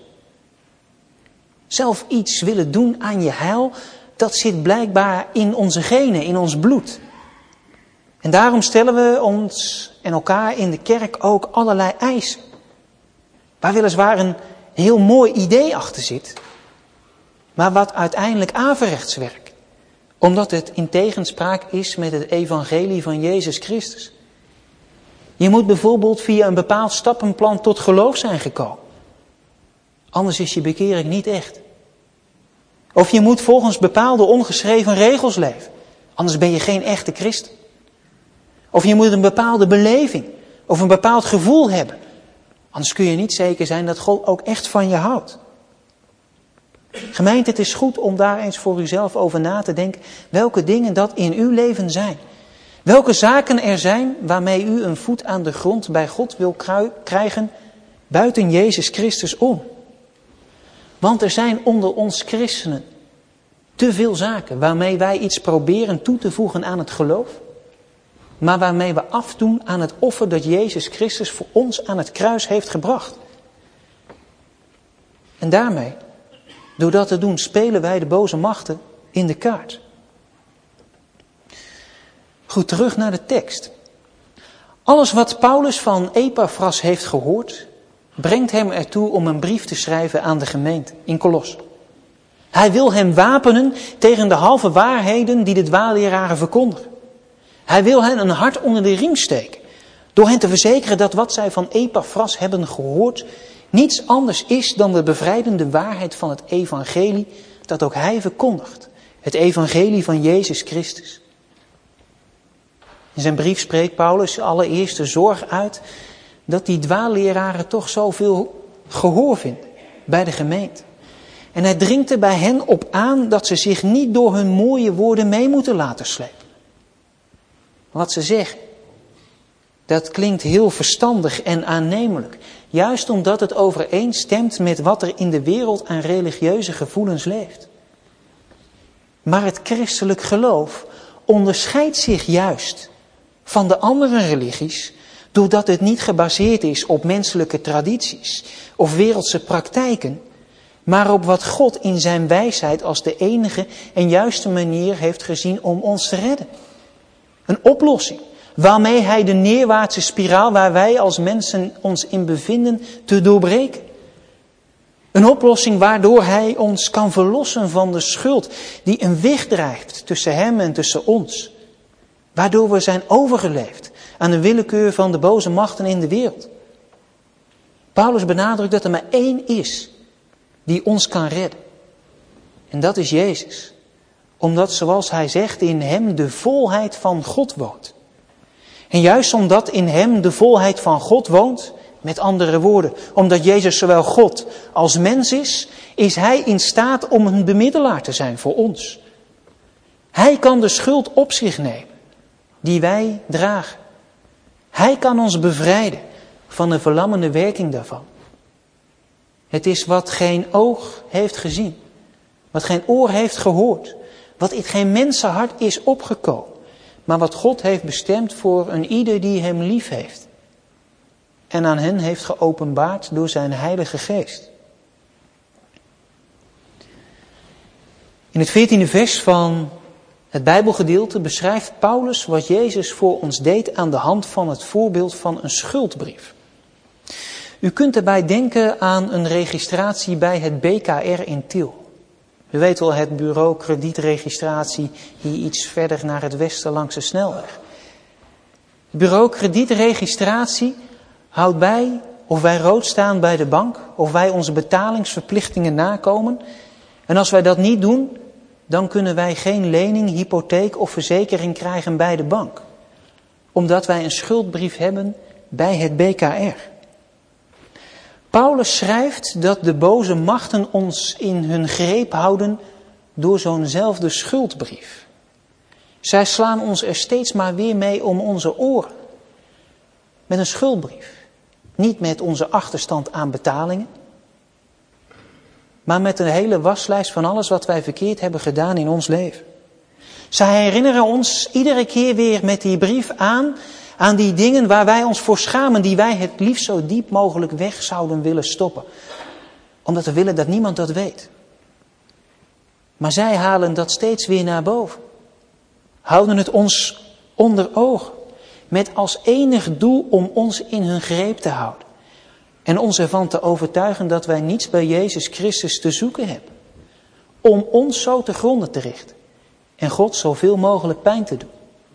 Zelf iets willen doen aan je heil, dat zit blijkbaar in onze genen, in ons bloed. En daarom stellen we ons en elkaar in de kerk ook allerlei eisen. Waar weliswaar een heel mooi idee achter zit, maar wat uiteindelijk averechts werkt. Omdat het in tegenspraak is met het evangelie van Jezus Christus. Je moet bijvoorbeeld via een bepaald stappenplan tot geloof zijn gekomen. Anders is je bekering niet echt. Of je moet volgens bepaalde ongeschreven regels leven. Anders ben je geen echte christen. Of je moet een bepaalde beleving of een bepaald gevoel hebben. Anders kun je niet zeker zijn dat God ook echt van je houdt. Gemeente, het is goed om daar eens voor uzelf over na te denken welke dingen dat in uw leven zijn. Welke zaken er zijn waarmee u een voet aan de grond bij God wil krijgen buiten Jezus Christus om. Want er zijn onder ons christenen te veel zaken waarmee wij iets proberen toe te voegen aan het geloof, maar waarmee we afdoen aan het offer dat Jezus Christus voor ons aan het kruis heeft gebracht. En daarmee, door dat te doen, spelen wij de boze machten in de kaart. Goed, terug naar de tekst. Alles wat Paulus van Epaphras heeft gehoord, brengt hem ertoe om een brief te schrijven aan de gemeente in Kolosse. Hij wil hem wapenen tegen de halve waarheden die de dwaalleraren verkondigen. Hij wil hen een hart onder de riem steken, door hen te verzekeren dat wat zij van Epaphras hebben gehoord niets anders is dan de bevrijdende waarheid van het evangelie dat ook hij verkondigt. Het evangelie van Jezus Christus. In zijn brief spreekt Paulus allereerst de zorg uit dat die dwaalleraren toch zoveel gehoor vinden bij de gemeente. En hij dringt er bij hen op aan dat ze zich niet door hun mooie woorden mee moeten laten slepen. Wat ze zeggen, dat klinkt heel verstandig en aannemelijk. Juist omdat het overeenstemt met wat er in de wereld aan religieuze gevoelens leeft. Maar het christelijk geloof onderscheidt zich juist van de andere religies, doordat het niet gebaseerd is op menselijke tradities of wereldse praktijken, maar op wat God in zijn wijsheid als de enige en juiste manier heeft gezien om ons te redden. Een oplossing waarmee hij de neerwaartse spiraal waar wij als mensen ons in bevinden te doorbreken. Een oplossing waardoor hij ons kan verlossen van de schuld die een weg drijft tussen hem en tussen ons. Waardoor we zijn overgeleefd aan de willekeur van de boze machten in de wereld. Paulus benadrukt dat er maar één is die ons kan redden. En dat is Jezus. Omdat, zoals hij zegt, in hem de volheid van God woont. En juist omdat in hem de volheid van God woont, met andere woorden, omdat Jezus zowel God als mens is, is hij in staat om een bemiddelaar te zijn voor ons. Hij kan de schuld op zich nemen die wij dragen. Hij kan ons bevrijden van de verlammende werking daarvan. Het is wat geen oog heeft gezien, wat geen oor heeft gehoord, wat in geen mensenhart is opgekomen, maar wat God heeft bestemd voor een ieder die hem lief heeft en aan hen heeft geopenbaard door zijn Heilige Geest. In het veertiende vers van het Bijbelgedeelte beschrijft Paulus wat Jezus voor ons deed aan de hand van het voorbeeld van een schuldbrief. U kunt daarbij denken aan een registratie bij het B K R in Tiel. U weet wel, het bureau kredietregistratie hier iets verder naar het westen langs de snelweg. Het bureau kredietregistratie houdt bij of wij rood staan bij de bank, of wij onze betalingsverplichtingen nakomen. En als wij dat niet doen, dan kunnen wij geen lening, hypotheek of verzekering krijgen bij de bank. Omdat wij een schuldbrief hebben bij het B K R. Paulus schrijft dat de boze machten ons in hun greep houden door zo'nzelfde schuldbrief. Zij slaan ons er steeds maar weer mee om onze oren. Met een schuldbrief. Niet met onze achterstand aan betalingen, maar met een hele waslijst van alles wat wij verkeerd hebben gedaan in ons leven. Zij herinneren ons iedere keer weer met die brief aan, aan die dingen waar wij ons voor schamen, die wij het liefst zo diep mogelijk weg zouden willen stoppen. Omdat we willen dat niemand dat weet. Maar zij halen dat steeds weer naar boven. Houden het ons onder ogen. Met als enig doel om ons in hun greep te houden. En ons ervan te overtuigen dat wij niets bij Jezus Christus te zoeken hebben. Om ons zo te gronden te richten. En God zoveel mogelijk pijn te doen.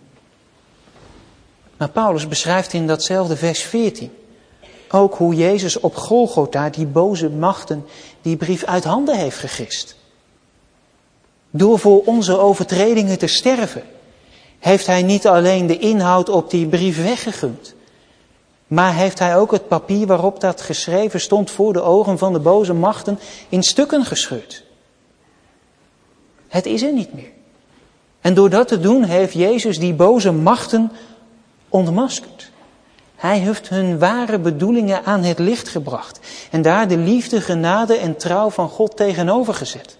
Maar Paulus beschrijft in datzelfde vers veertien ook hoe Jezus op Golgotha die boze machten die brief uit handen heeft gegist. Door voor onze overtredingen te sterven, heeft hij niet alleen de inhoud op die brief weggegund, maar heeft hij ook het papier waarop dat geschreven stond voor de ogen van de boze machten in stukken gescheurd. Het is er niet meer. En door dat te doen heeft Jezus die boze machten ontmaskerd. Hij heeft hun ware bedoelingen aan het licht gebracht. En daar de liefde, genade en trouw van God tegenover gezet.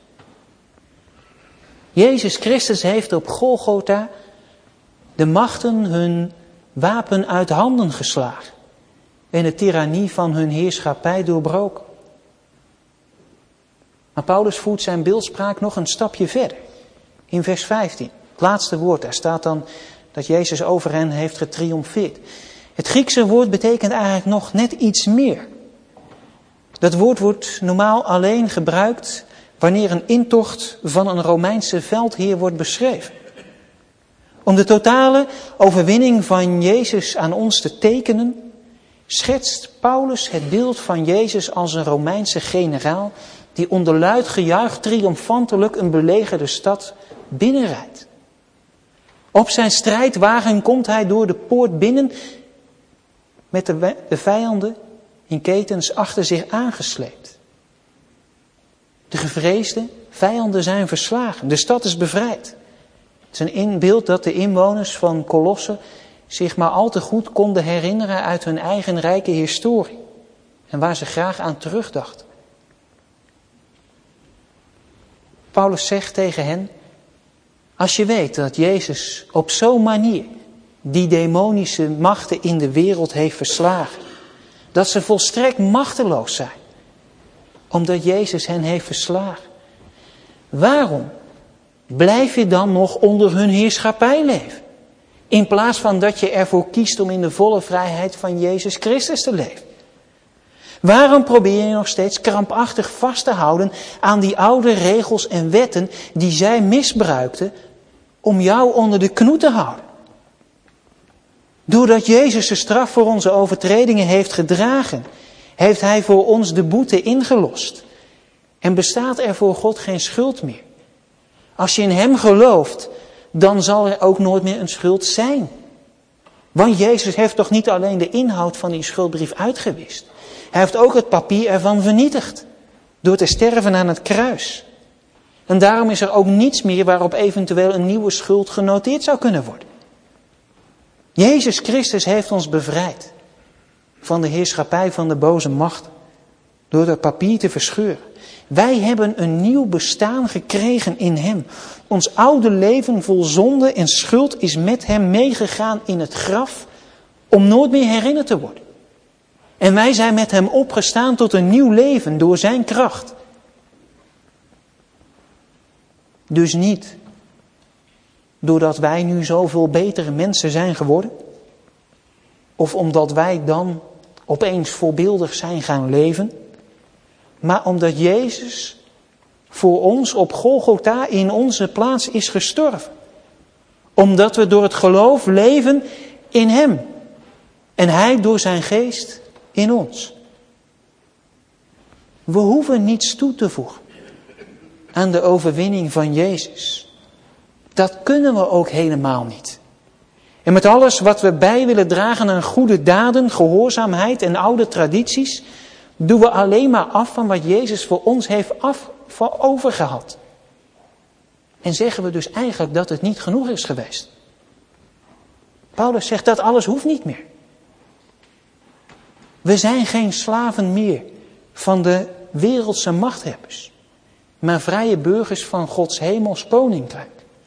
Jezus Christus heeft op Golgotha de machten hun wapen uit handen geslagen. En de tirannie van hun heerschappij doorbroken. Maar Paulus voert zijn beeldspraak nog een stapje verder. In vers vijftien, het laatste woord, daar staat dan dat Jezus over hen heeft getriomfeerd. Het Griekse woord betekent eigenlijk nog net iets meer. Dat woord wordt normaal alleen gebruikt wanneer een intocht van een Romeinse veldheer wordt beschreven. Om de totale overwinning van Jezus aan ons te tekenen, schetst Paulus het beeld van Jezus als een Romeinse generaal die onder luid gejuich triomfantelijk een belegerde stad binnenrijdt. Op zijn strijdwagen komt hij door de poort binnen met de, de vijanden in ketens achter zich aangesleept. De gevreesde vijanden zijn verslagen. De stad is bevrijd. Het is een inbeeld dat de inwoners van Colosse zich maar al te goed konden herinneren uit hun eigen rijke historie. En waar ze graag aan terugdachten. Paulus zegt tegen hen: als je weet dat Jezus op zo'n manier die demonische machten in de wereld heeft verslagen, dat ze volstrekt machteloos zijn, omdat Jezus hen heeft verslagen, waarom blijf je dan nog onder hun heerschappij leven? In plaats van dat je ervoor kiest om in de volle vrijheid van Jezus Christus te leven. Waarom probeer je nog steeds krampachtig vast te houden aan die oude regels en wetten die zij misbruikten om jou onder de knoet te houden? Doordat Jezus de straf voor onze overtredingen heeft gedragen, heeft hij voor ons de boete ingelost. En bestaat er voor God geen schuld meer. Als je in hem gelooft, dan zal er ook nooit meer een schuld zijn. Want Jezus heeft toch niet alleen de inhoud van die schuldbrief uitgewist. Hij heeft ook het papier ervan vernietigd. Door te sterven aan het kruis. En daarom is er ook niets meer waarop eventueel een nieuwe schuld genoteerd zou kunnen worden. Jezus Christus heeft ons bevrijd van de heerschappij van de boze macht door dat papier te verscheuren. Wij hebben een nieuw bestaan gekregen in hem. Ons oude leven vol zonde en schuld is met hem meegegaan in het graf om nooit meer herinnerd te worden. En wij zijn met hem opgestaan tot een nieuw leven door zijn kracht. Dus niet doordat wij nu zoveel betere mensen zijn geworden. Of omdat wij dan opeens voorbeeldig zijn gaan leven. Maar omdat Jezus voor ons op Golgotha in onze plaats is gestorven. Omdat we door het geloof leven in hem. En hij door zijn geest in ons. We hoeven niets toe te voegen aan de overwinning van Jezus. Dat kunnen we ook helemaal niet. En met alles wat we bij willen dragen aan goede daden, gehoorzaamheid en oude tradities, doen we alleen maar af van wat Jezus voor ons heeft af, voor overgehad. En zeggen we dus eigenlijk dat het niet genoeg is geweest. Paulus zegt dat alles hoeft niet meer. We zijn geen slaven meer van de wereldse machthebbers, maar vrije burgers van Gods hemels koninkrijk.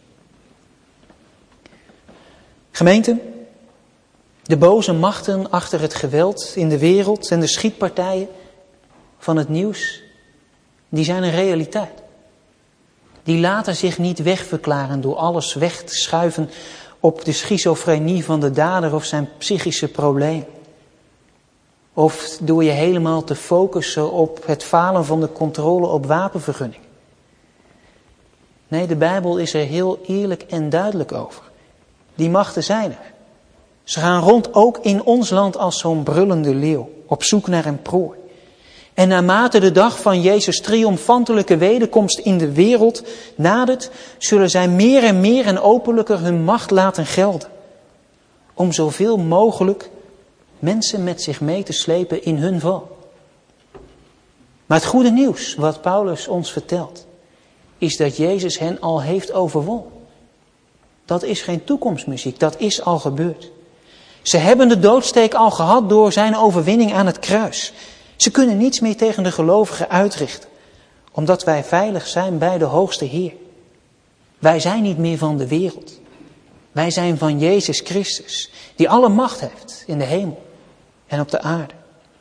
Gemeente, de boze machten achter het geweld in de wereld en de schietpartijen van het nieuws, die zijn een realiteit. Die laten zich niet wegverklaren door alles weg te schuiven op de schizofrenie van de dader of zijn psychische probleem. Of door je helemaal te focussen op het falen van de controle op wapenvergunning. Nee, de Bijbel is er heel eerlijk en duidelijk over. Die machten zijn er. Ze gaan rond ook in ons land als zo'n brullende leeuw, op zoek naar een prooi. En naarmate de dag van Jezus' triomfantelijke wederkomst in de wereld nadert, zullen zij meer en meer en openlijker hun macht laten gelden. Om zoveel mogelijk mensen met zich mee te slepen in hun val. Maar het goede nieuws wat Paulus ons vertelt, is dat Jezus hen al heeft overwonnen. Dat is geen toekomstmuziek, dat is al gebeurd. Ze hebben de doodsteek al gehad door zijn overwinning aan het kruis. Ze kunnen niets meer tegen de gelovigen uitrichten, omdat wij veilig zijn bij de hoogste Heer. Wij zijn niet meer van de wereld. Wij zijn van Jezus Christus, die alle macht heeft in de hemel en op de aarde.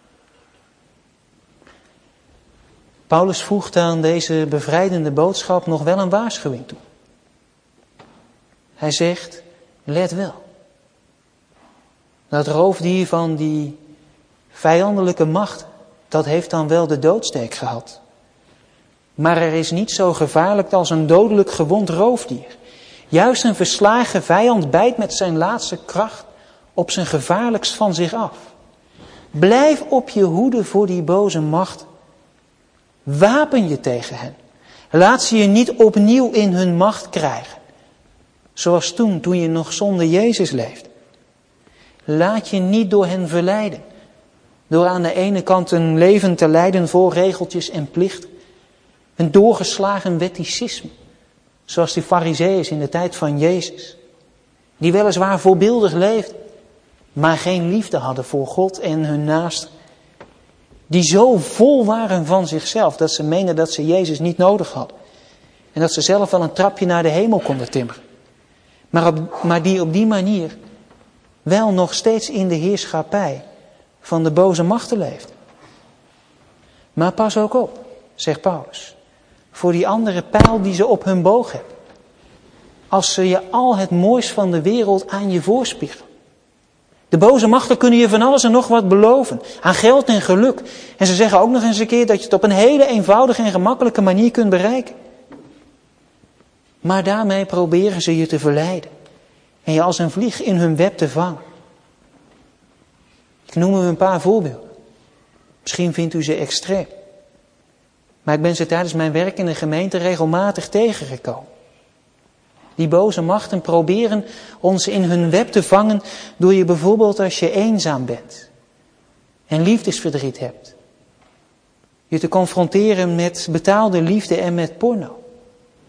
Paulus voegt aan deze bevrijdende boodschap nog wel een waarschuwing toe. Hij zegt, let wel. Dat roofdier van die vijandelijke macht, dat heeft dan wel de doodsteek gehad. Maar er is niet zo gevaarlijk als een dodelijk gewond roofdier. Juist een verslagen vijand bijt met zijn laatste kracht op zijn gevaarlijkst van zich af. Blijf op je hoede voor die boze macht. Wapen je tegen hen. Laat ze je niet opnieuw in hun macht krijgen. Zoals toen, toen je nog zonder Jezus leefde. Laat je niet door hen verleiden. Door aan de ene kant een leven te leiden vol regeltjes en plichten. Een doorgeslagen wetticisme. Zoals die farizeeërs in de tijd van Jezus. Die weliswaar voorbeeldig leefden. Maar geen liefde hadden voor God en hun naasten. Die zo vol waren van zichzelf dat ze meenden dat ze Jezus niet nodig hadden. En dat ze zelf wel een trapje naar de hemel konden timmeren. Maar, op, maar die op die manier wel nog steeds in de heerschappij van de boze machten leefden. Maar pas ook op, zegt Paulus, voor die andere pijl die ze op hun boog hebben. Als ze je al het moois van de wereld aan je voorspiegelen. De boze machten kunnen je van alles en nog wat beloven. Aan geld en geluk. En ze zeggen ook nog eens een keer dat je het op een hele eenvoudige en gemakkelijke manier kunt bereiken. Maar daarmee proberen ze je te verleiden. En je als een vlieg in hun web te vangen. Ik noem u een paar voorbeelden. Misschien vindt u ze extreem. Maar ik ben ze tijdens mijn werk in de gemeente regelmatig tegengekomen. Die boze machten proberen ons in hun web te vangen door je bijvoorbeeld als je eenzaam bent en liefdesverdriet hebt. Je te confronteren met betaalde liefde en met porno.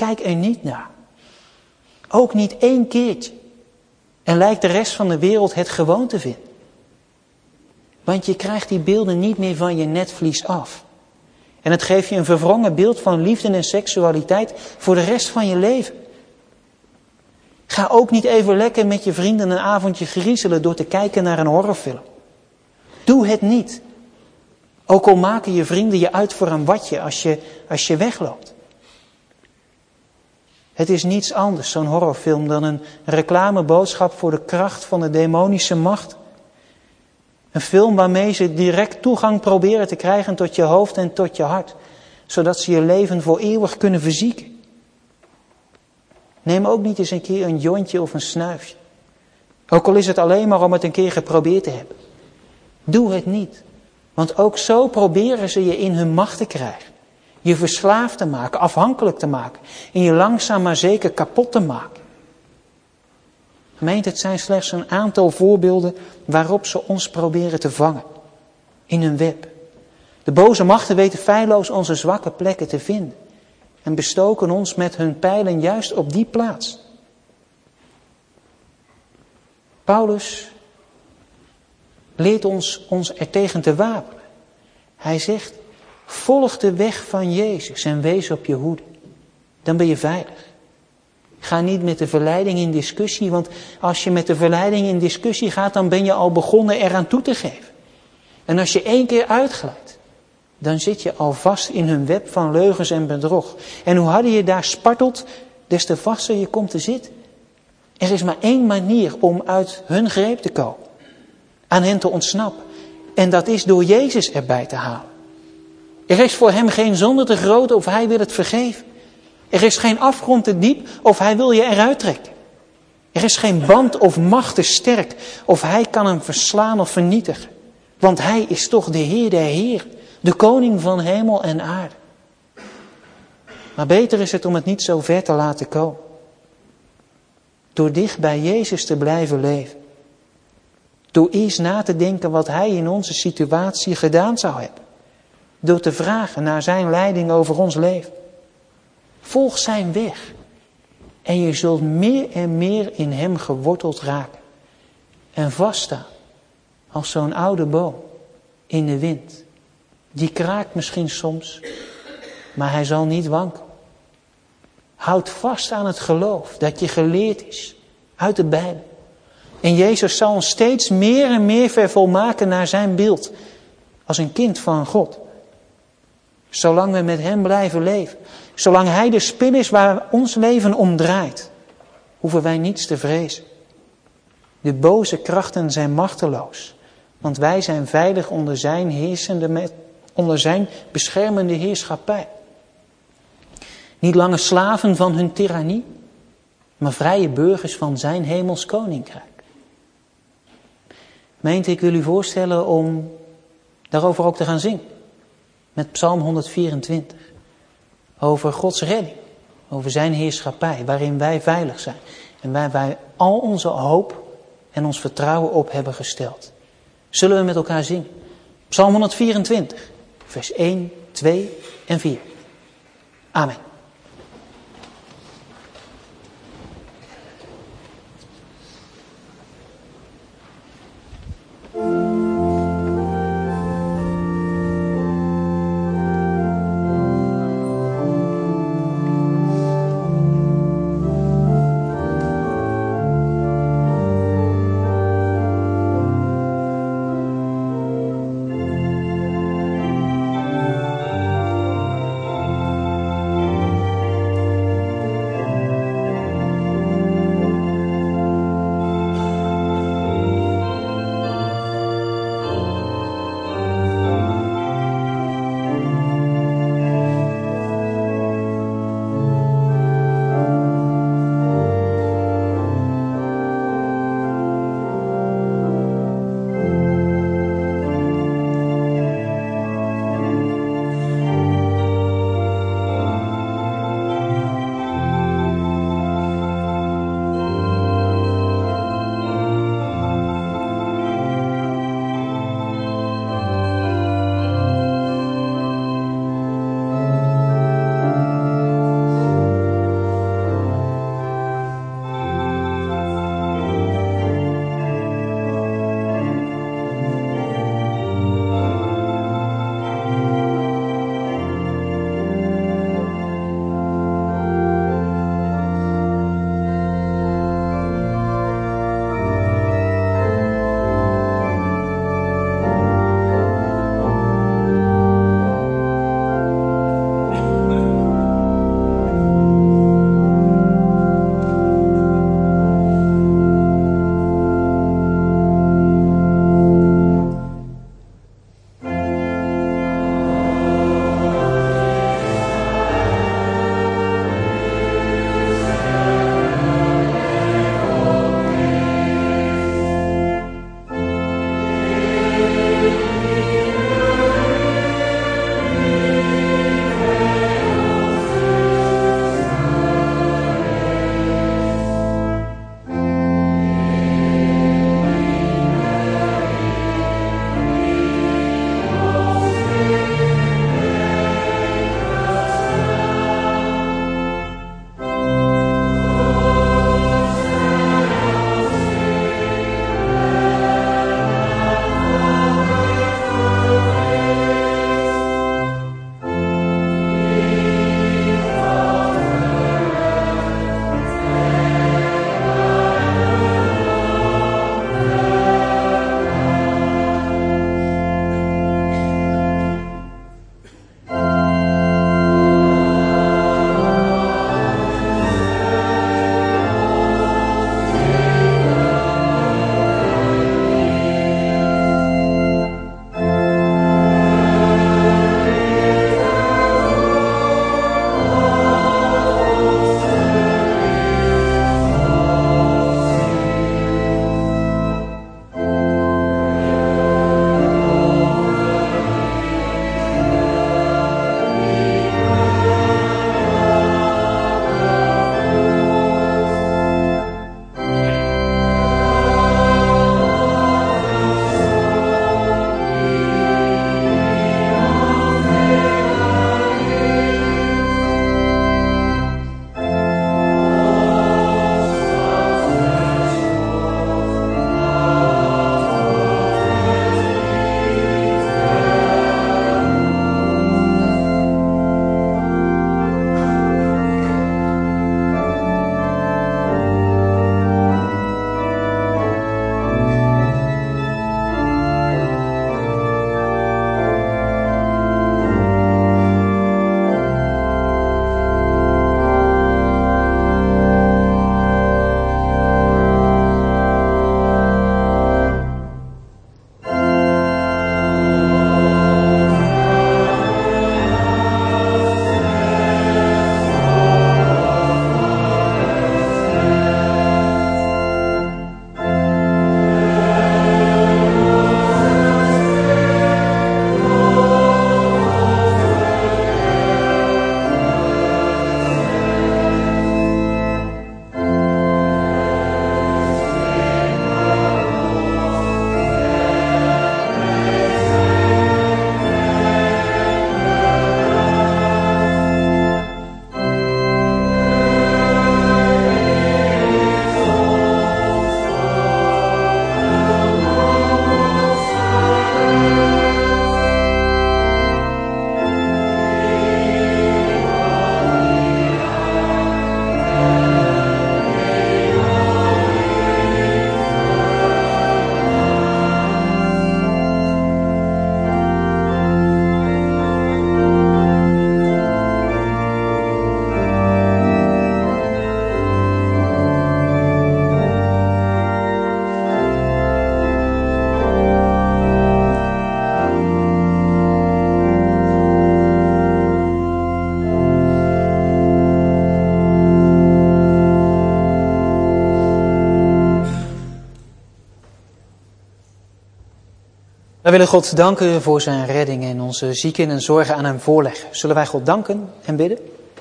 kijk er niet naar. Ook niet één keertje. En lijkt de rest van de wereld het gewoon te vinden. Want je krijgt die beelden niet meer van je netvlies af. En het geeft je een verwrongen beeld van liefde en seksualiteit voor de rest van je leven. Ga ook niet even lekker met je vrienden een avondje griezelen door te kijken naar een horrorfilm. Doe het niet. Ook al maken je vrienden je uit voor een watje als je, als je wegloopt. Het is niets anders, zo'n horrorfilm, dan een reclameboodschap voor de kracht van de demonische macht. Een film waarmee ze direct toegang proberen te krijgen tot je hoofd en tot je hart. Zodat ze je leven voor eeuwig kunnen verzieken. Neem ook niet eens een keer een jointje of een snuifje. Ook al is het alleen maar om het een keer geprobeerd te hebben. Doe het niet. Want ook zo proberen ze je in hun macht te krijgen. Je verslaafd te maken, afhankelijk te maken. En je langzaam maar zeker kapot te maken. Gemeente, het zijn slechts een aantal voorbeelden waarop ze ons proberen te vangen. In hun web. De boze machten weten feilloos onze zwakke plekken te vinden. En bestoken ons met hun pijlen juist op die plaats. Paulus leert ons ons ertegen te wapenen. Hij zegt, volg de weg van Jezus en wees op je hoede. Dan ben je veilig. Ga niet met de verleiding in discussie, want als je met de verleiding in discussie gaat, dan ben je al begonnen eraan toe te geven. En als je één keer uitglijdt, dan zit je al vast in hun web van leugens en bedrog. En hoe harder je daar spartelt, des te vaster je komt te zitten. Er is maar één manier om uit hun greep te komen. Aan hen te ontsnappen. En dat is door Jezus erbij te halen. Er is voor hem geen zonde te groot of hij wil het vergeven. Er is geen afgrond te diep of hij wil je eruit trekken. Er is geen band of macht te sterk of hij kan hem verslaan of vernietigen. Want hij is toch de Heer der Heer, de koning van hemel en aarde. Maar beter is het om het niet zo ver te laten komen. Door dicht bij Jezus te blijven leven. Door eerst na te denken wat hij in onze situatie gedaan zou hebben. Door te vragen naar zijn leiding over ons leven. Volg zijn weg. En je zult meer en meer in hem geworteld raken. En vaststaan. Als zo'n oude boom. In de wind. Die kraakt misschien soms. Maar hij zal niet wankelen. Houd vast aan het geloof. Dat je geleerd is. Uit de Bijbel. En Jezus zal ons steeds meer en meer vervolmaken naar zijn beeld. Als een kind van God. Zolang we met hem blijven leven. Zolang hij de spin is waar ons leven om draait. Hoeven wij niets te vrezen. De boze krachten zijn machteloos. Want wij zijn veilig onder zijn heersende, onder zijn beschermende heerschappij. Niet langer slaven van hun tirannie. Maar vrije burgers van zijn hemels koninkrijk. Meent, ik wil u voorstellen om daarover ook te gaan zingen. Met Psalm honderdvierentwintig. Over Gods redding. Over zijn heerschappij. Waarin wij veilig zijn. En waar wij al onze hoop en ons vertrouwen op hebben gesteld. Zullen we met elkaar zingen. Psalm honderdvierentwintig. Vers één, twee en vier. Amen. Wij willen God danken voor zijn redding en onze zieken en zorgen aan hem voorleggen. Zullen wij God danken en bidden?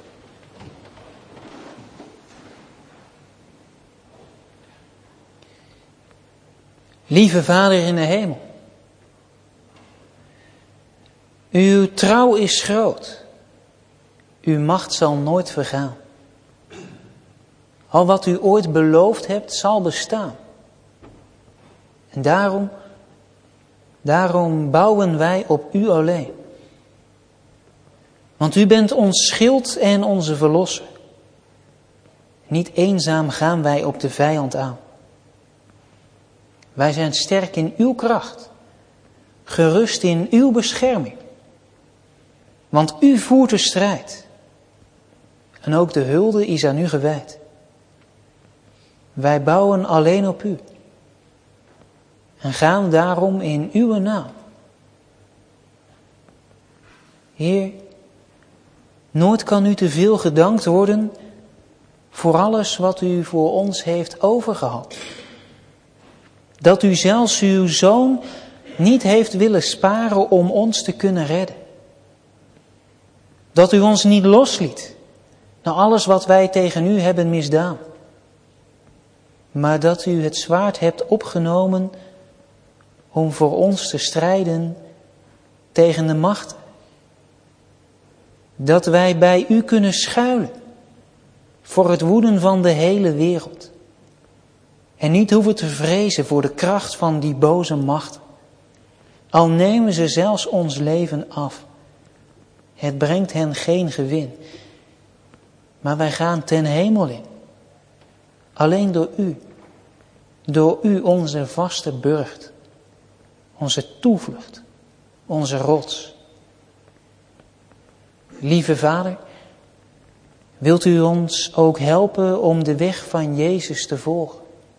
Lieve Vader in de hemel, uw trouw is groot, uw macht zal nooit vergaan. Al wat u ooit beloofd hebt, zal bestaan. En daarom, daarom bouwen wij op u alleen. Want u bent ons schild en onze verlosser. Niet eenzaam gaan wij op de vijand aan. Wij zijn sterk in uw kracht, gerust in uw bescherming. Want u voert de strijd. En ook de hulde is aan u gewijd. Wij bouwen alleen op u. En gaan daarom in uw naam. Heer, nooit kan u te veel gedankt worden voor alles wat u voor ons heeft overgehad. Dat u zelfs uw zoon niet heeft willen sparen om ons te kunnen redden. Dat u ons niet losliet na alles wat wij tegen u hebben misdaan. Maar dat u het zwaard hebt opgenomen om voor ons te strijden tegen de machten. Dat wij bij u kunnen schuilen voor het woeden van de hele wereld. En niet hoeven te vrezen voor de kracht van die boze machten. Al nemen ze zelfs ons leven af. Het brengt hen geen gewin. Maar wij gaan ten hemel in. Alleen door u. Door u onze vaste burcht. Onze toevlucht. Onze rots. Lieve Vader, wilt u ons ook helpen om de weg van Jezus te volgen?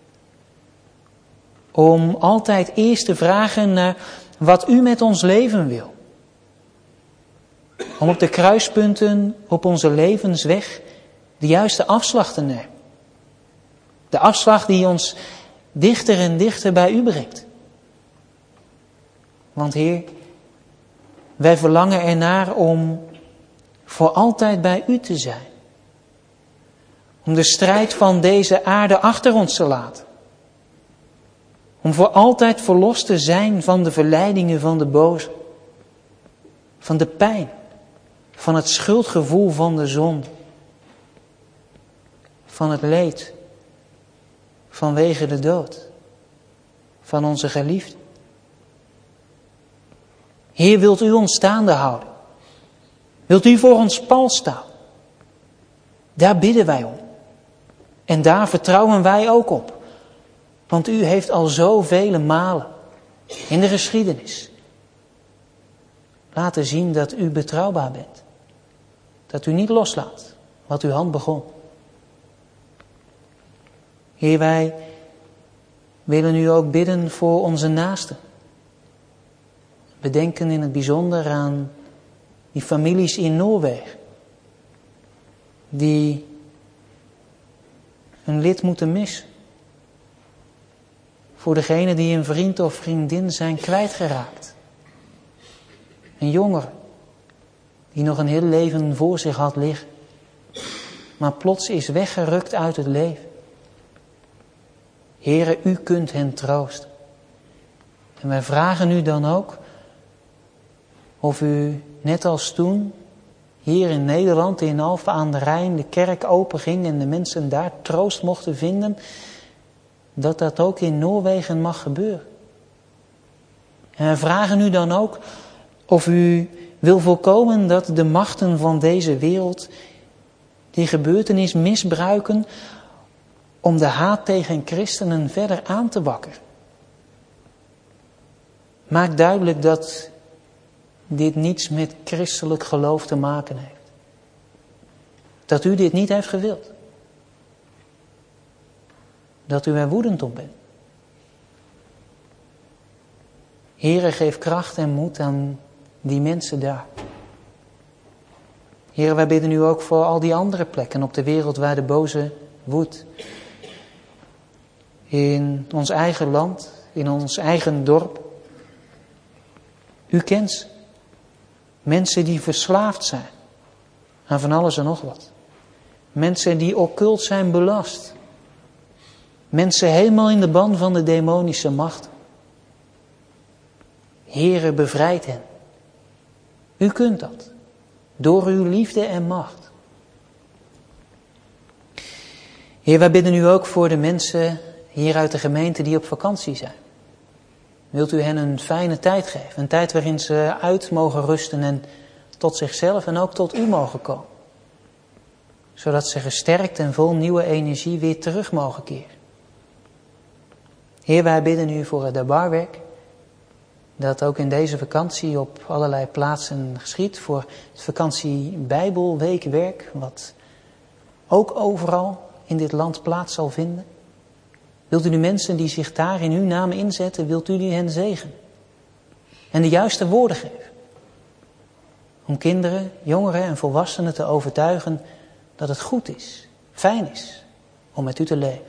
Om altijd eerst te vragen naar wat u met ons leven wil. Om op de kruispunten op onze levensweg de juiste afslag te nemen. De afslag die ons dichter en dichter bij u brengt. Want Heer, wij verlangen ernaar om voor altijd bij u te zijn. Om de strijd van deze aarde achter ons te laten. Om voor altijd verlost te zijn van de verleidingen van de boze. Van de pijn. Van het schuldgevoel van de zonde. Van het leed. Vanwege de dood. Van onze geliefden. Heer, wilt u ons staande houden? Wilt u voor ons pal staan? Daar bidden wij om. En daar vertrouwen wij ook op. Want u heeft al zoveel malen in de geschiedenis laten zien dat u betrouwbaar bent. Dat u niet loslaat wat uw hand begon. Heer, wij willen u ook bidden voor onze naasten. We denken in het bijzonder aan die families in Noorwegen. Die een lid moeten missen. Voor degene die een vriend of vriendin zijn kwijtgeraakt. Een jongere die nog een heel leven voor zich had liggen. Maar plots is weggerukt uit het leven. Heere, u kunt hen troosten. En wij vragen u dan ook of u net als toen hier in Nederland in Alphen aan de Rijn de kerk openging en de mensen daar troost mochten vinden, dat dat ook in Noorwegen mag gebeuren. En wij vragen u dan ook of u wil voorkomen dat de machten van deze wereld die gebeurtenis misbruiken om de haat tegen christenen verder aan te wakkeren. Maak duidelijk dat dit niets met christelijk geloof te maken heeft. Dat u dit niet heeft gewild. Dat u er woedend op bent. Heere, geef kracht en moed aan die mensen daar. Heere, wij bidden u ook voor al die andere plekken op de wereld waar de boze woedt. In ons eigen land, in ons eigen dorp. U kent ze. Mensen die verslaafd zijn aan van alles en nog wat. Mensen die occult zijn belast. Mensen helemaal in de ban van de demonische macht. Heere, bevrijd hen. U kunt dat. Door uw liefde en macht. Heer, wij bidden u ook voor de mensen hier uit de gemeente die op vakantie zijn. Wilt u hen een fijne tijd geven. Een tijd waarin ze uit mogen rusten en tot zichzelf en ook tot u mogen komen. Zodat ze gesterkt en vol nieuwe energie weer terug mogen keren. Heer, wij bidden u voor het Dabarwerk. Dat ook in deze vakantie op allerlei plaatsen geschiet. Voor het vakantie Bijbelweekwerk. Wat ook overal in dit land plaats zal vinden. Wilt u de mensen die zich daar in uw naam inzetten, wilt u hen zegenen. En de juiste woorden geven. Om kinderen, jongeren en volwassenen te overtuigen dat het goed is, fijn is om met u te leven.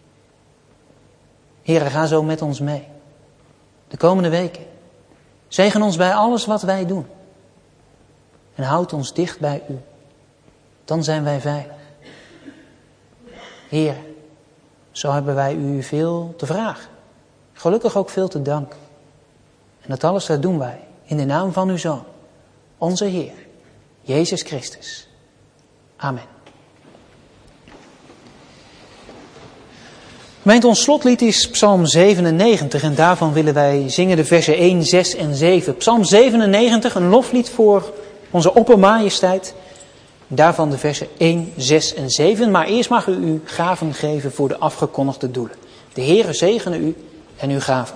Heere, ga zo met ons mee. De komende weken. Zegen ons bij alles wat wij doen. En houd ons dicht bij u. Dan zijn wij veilig. Heer, zo hebben wij u veel te vragen. Gelukkig ook veel te danken. En dat alles dat doen wij in de naam van uw Zoon, onze Heer, Jezus Christus. Amen. Gemeente, ons slotlied is Psalm zevenennegentig en daarvan willen wij zingen de versen één, zes en zeven. Psalm zevenennegentig, een loflied voor onze oppermajesteit. Daarvan de versen één, zes en zeven. Maar eerst mag u uw gaven geven voor de afgekondigde doelen. De Heere zegene u en uw gaven.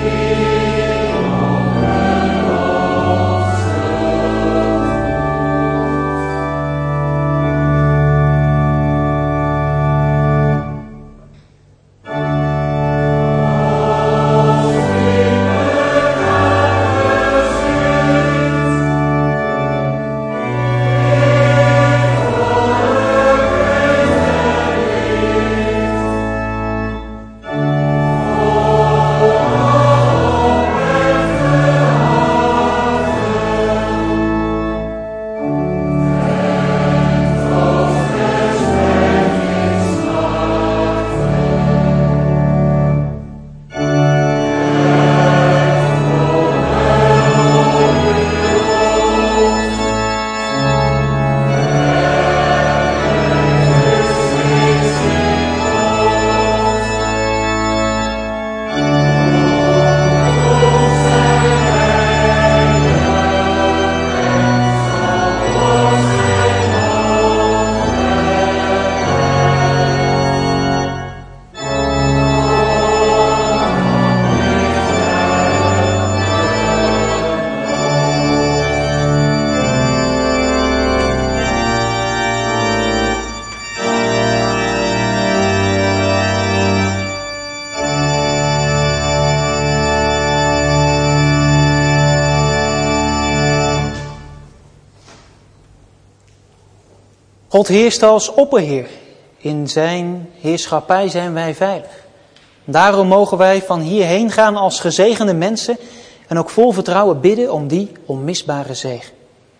God heerst als opperheer. In zijn heerschappij zijn wij veilig. Daarom mogen wij van hierheen gaan als gezegende mensen en ook vol vertrouwen bidden om die onmisbare zegen.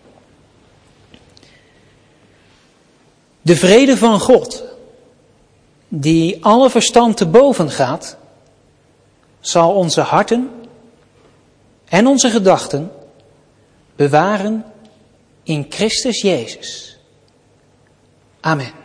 De vrede van God, die alle verstand te boven gaat, zal onze harten en onze gedachten bewaren in Christus Jezus. Amen.